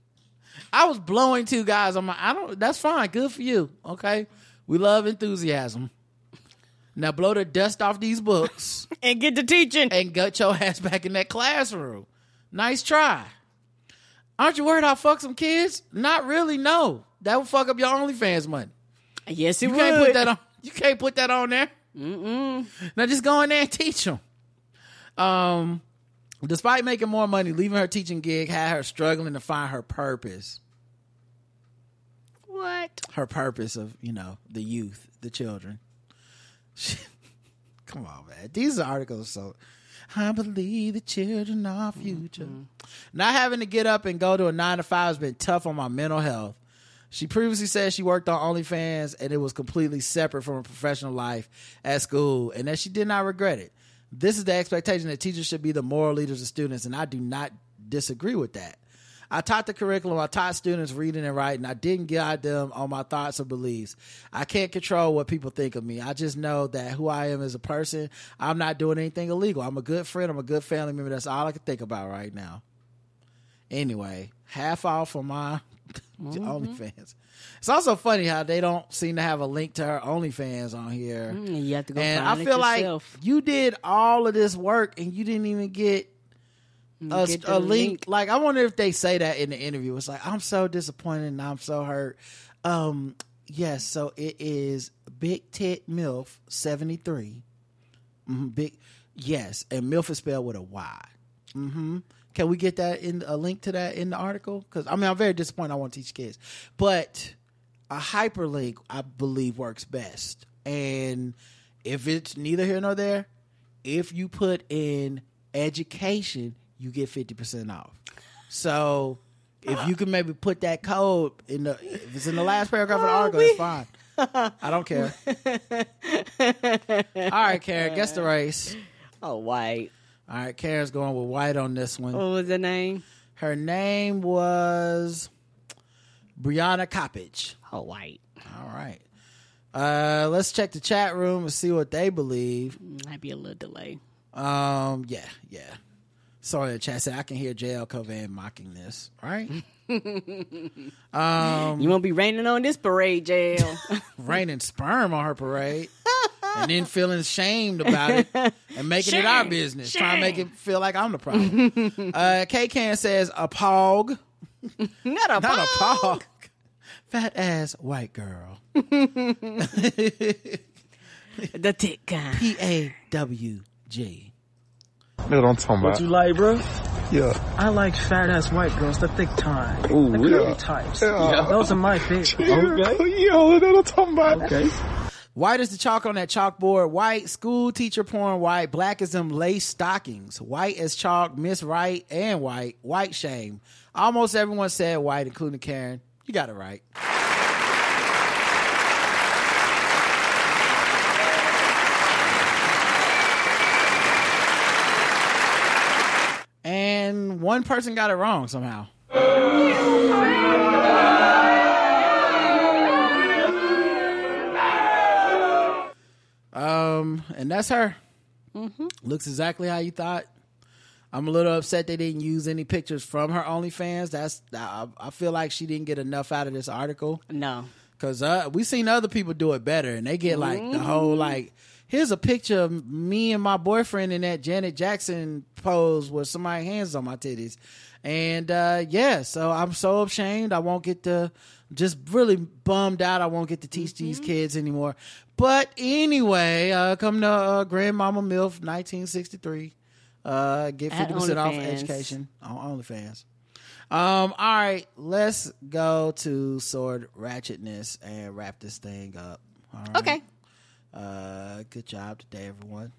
I was blowing two guys on my. I don't. That's fine. Good for you. Okay. We love enthusiasm. Now blow the dust off these books and get to teaching and get your ass back in that classroom. Nice try. Aren't you worried I'll fuck some kids? Not really. No, that would fuck up your OnlyFans money. Yes, it you would. Can't put that on. You can't put that on there. Mm-mm. Now just go in there and teach them. Um, despite making more money, leaving her teaching gig had her struggling to find her purpose. What? Her purpose of, you know, the youth, the children. Come on, man. These articles are so... I believe the children are our future. Mm-hmm. Not having to get up and go to a nine to five has been tough on my mental health. She previously said she worked on OnlyFans and it was completely separate from her professional life at school and that she did not regret it. This is the expectation that teachers should be the moral leaders of students, and I do not disagree with that. I taught the curriculum. I taught students reading and writing. I didn't guide them on my thoughts or beliefs. I can't control what people think of me. I just know that who I am as a person, I'm not doing anything illegal. I'm a good friend. I'm a good family member. That's all I can think about right now. Anyway, half off on my mm-hmm. OnlyFans. It's also funny how they don't seem to have a link to her OnlyFans on here. Mm, you have to go and find I feel it like yourself. you did all of this work and you didn't even get a, Get a the link. link. Like, I wonder if they say that in the interview. It's like, I'm so disappointed and I'm so hurt. Um, yes, so it is Big Tit MILF seventy-three. Mm-hmm, big, yes, and MILF is spelled with a Y. Mm-hmm. Can we get that in a link to that in the article? Because I mean, I'm very disappointed. I want to teach kids, but a hyperlink, I believe, works best. And if it's neither here nor there, if you put in education, you get fifty percent off. So if you can maybe put that code in the, if it's in the last paragraph of the article, it's fine. I don't care. All right, Karen, guess the race. Oh, white. All right, Karen's going with white on this one. What was the name? Her name was Brianna Coppage. Oh, white. All right. Uh, let's check the chat room and see what they believe. Might be a little delay. Um, yeah, yeah. Sorry, the chat said I can hear J L Covan mocking this, right? um, you won't be raining on this parade, J L. Raining sperm on her parade. And then feeling ashamed about it and making Shame. it our business. Shame. Trying to make it feel like I'm the problem. uh, K-Can says a pog. Not a Not pog. a pog. Fat ass white girl. The tick guy. P A W G. Know what I'm talking about. What you like, bro? Yeah. I like fat ass white girls, the thick time, Ooh, the curvy yeah. types. Yeah. Those are my favorite. Yeah. Okay. Yo, know what I'm talking about. Okay. White is the chalk on that chalkboard. White, school teacher porn white. Black is them lace stockings. White as chalk, Miss Right and white. White shame. Almost everyone said white, including Karen. You got it right. And one person got it wrong somehow. Um, and that's her. Mm-hmm. Looks exactly how you thought. I'm a little upset they didn't use any pictures from her OnlyFans. That's I, I feel like she didn't get enough out of this article. No, because uh, we've seen other people do it better, and they get like mm-hmm. the whole like. Here's a picture of me and my boyfriend in that Janet Jackson pose with somebody's hands on my titties. And, uh, yeah, so I'm so ashamed. I won't get to, just really bummed out. I won't get to teach mm-hmm. these kids anymore. But anyway, uh, come to uh, Grandmama MILF nineteen sixty-three. Uh, get fifty percent off education on OnlyFans. Um, all right, let's go to Sword Ratchetness and wrap this thing up. All right. Okay. Uh, good job today, everyone.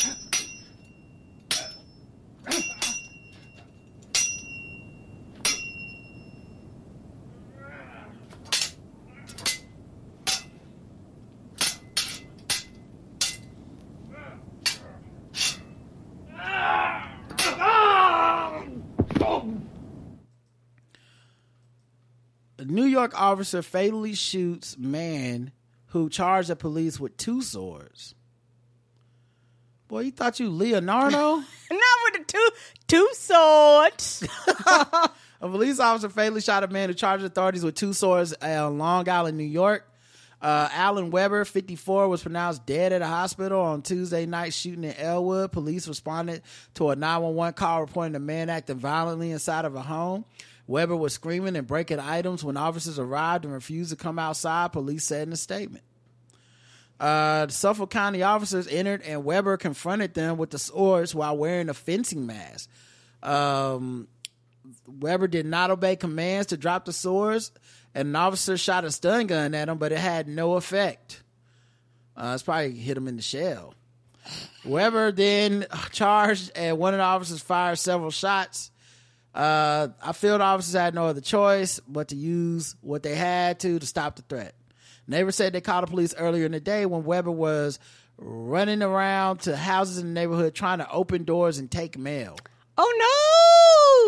A New York officer fatally shoots man who charged the police with two swords. Boy, you thought you Leonardo? Not with the two two swords. A police officer fatally shot a man who charged authorities with two swords on Long Island, New York. Uh, Alan Weber, fifty-four, was pronounced dead at a hospital on Tuesday night shooting in Elwood. Police responded to a nine one one call reporting a man acting violently inside of a home. Weber was screaming and breaking items when officers arrived and refused to come outside, police said in a statement. Uh, the Suffolk County officers entered and Weber confronted them with the swords while wearing a fencing mask. Um, Weber did not obey commands to drop the swords, and an officer shot a stun gun at him, but it had no effect. Uh, it's probably hit him in the shell. Weber then charged, and one of the officers fired several shots. Uh, I feel the officers had no other choice but to use what they had to to stop the threat. Neighbors said they called the police earlier in the day when Weber was running around to houses in the neighborhood trying to open doors and take mail. Oh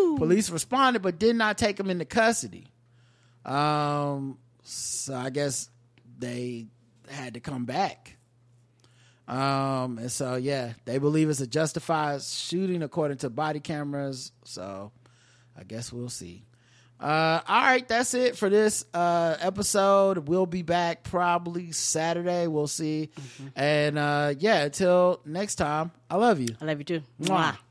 Woo! Police responded but did not take him into custody. Um, so I guess they had to come back. Um, and so, yeah, they believe it's a justified shooting according to body cameras. So I guess we'll see. Uh, all right, that's it for this uh, episode. We'll be back probably Saturday. We'll see. Mm-hmm. And uh, yeah, until next time, I love you. I love you too. Mwah.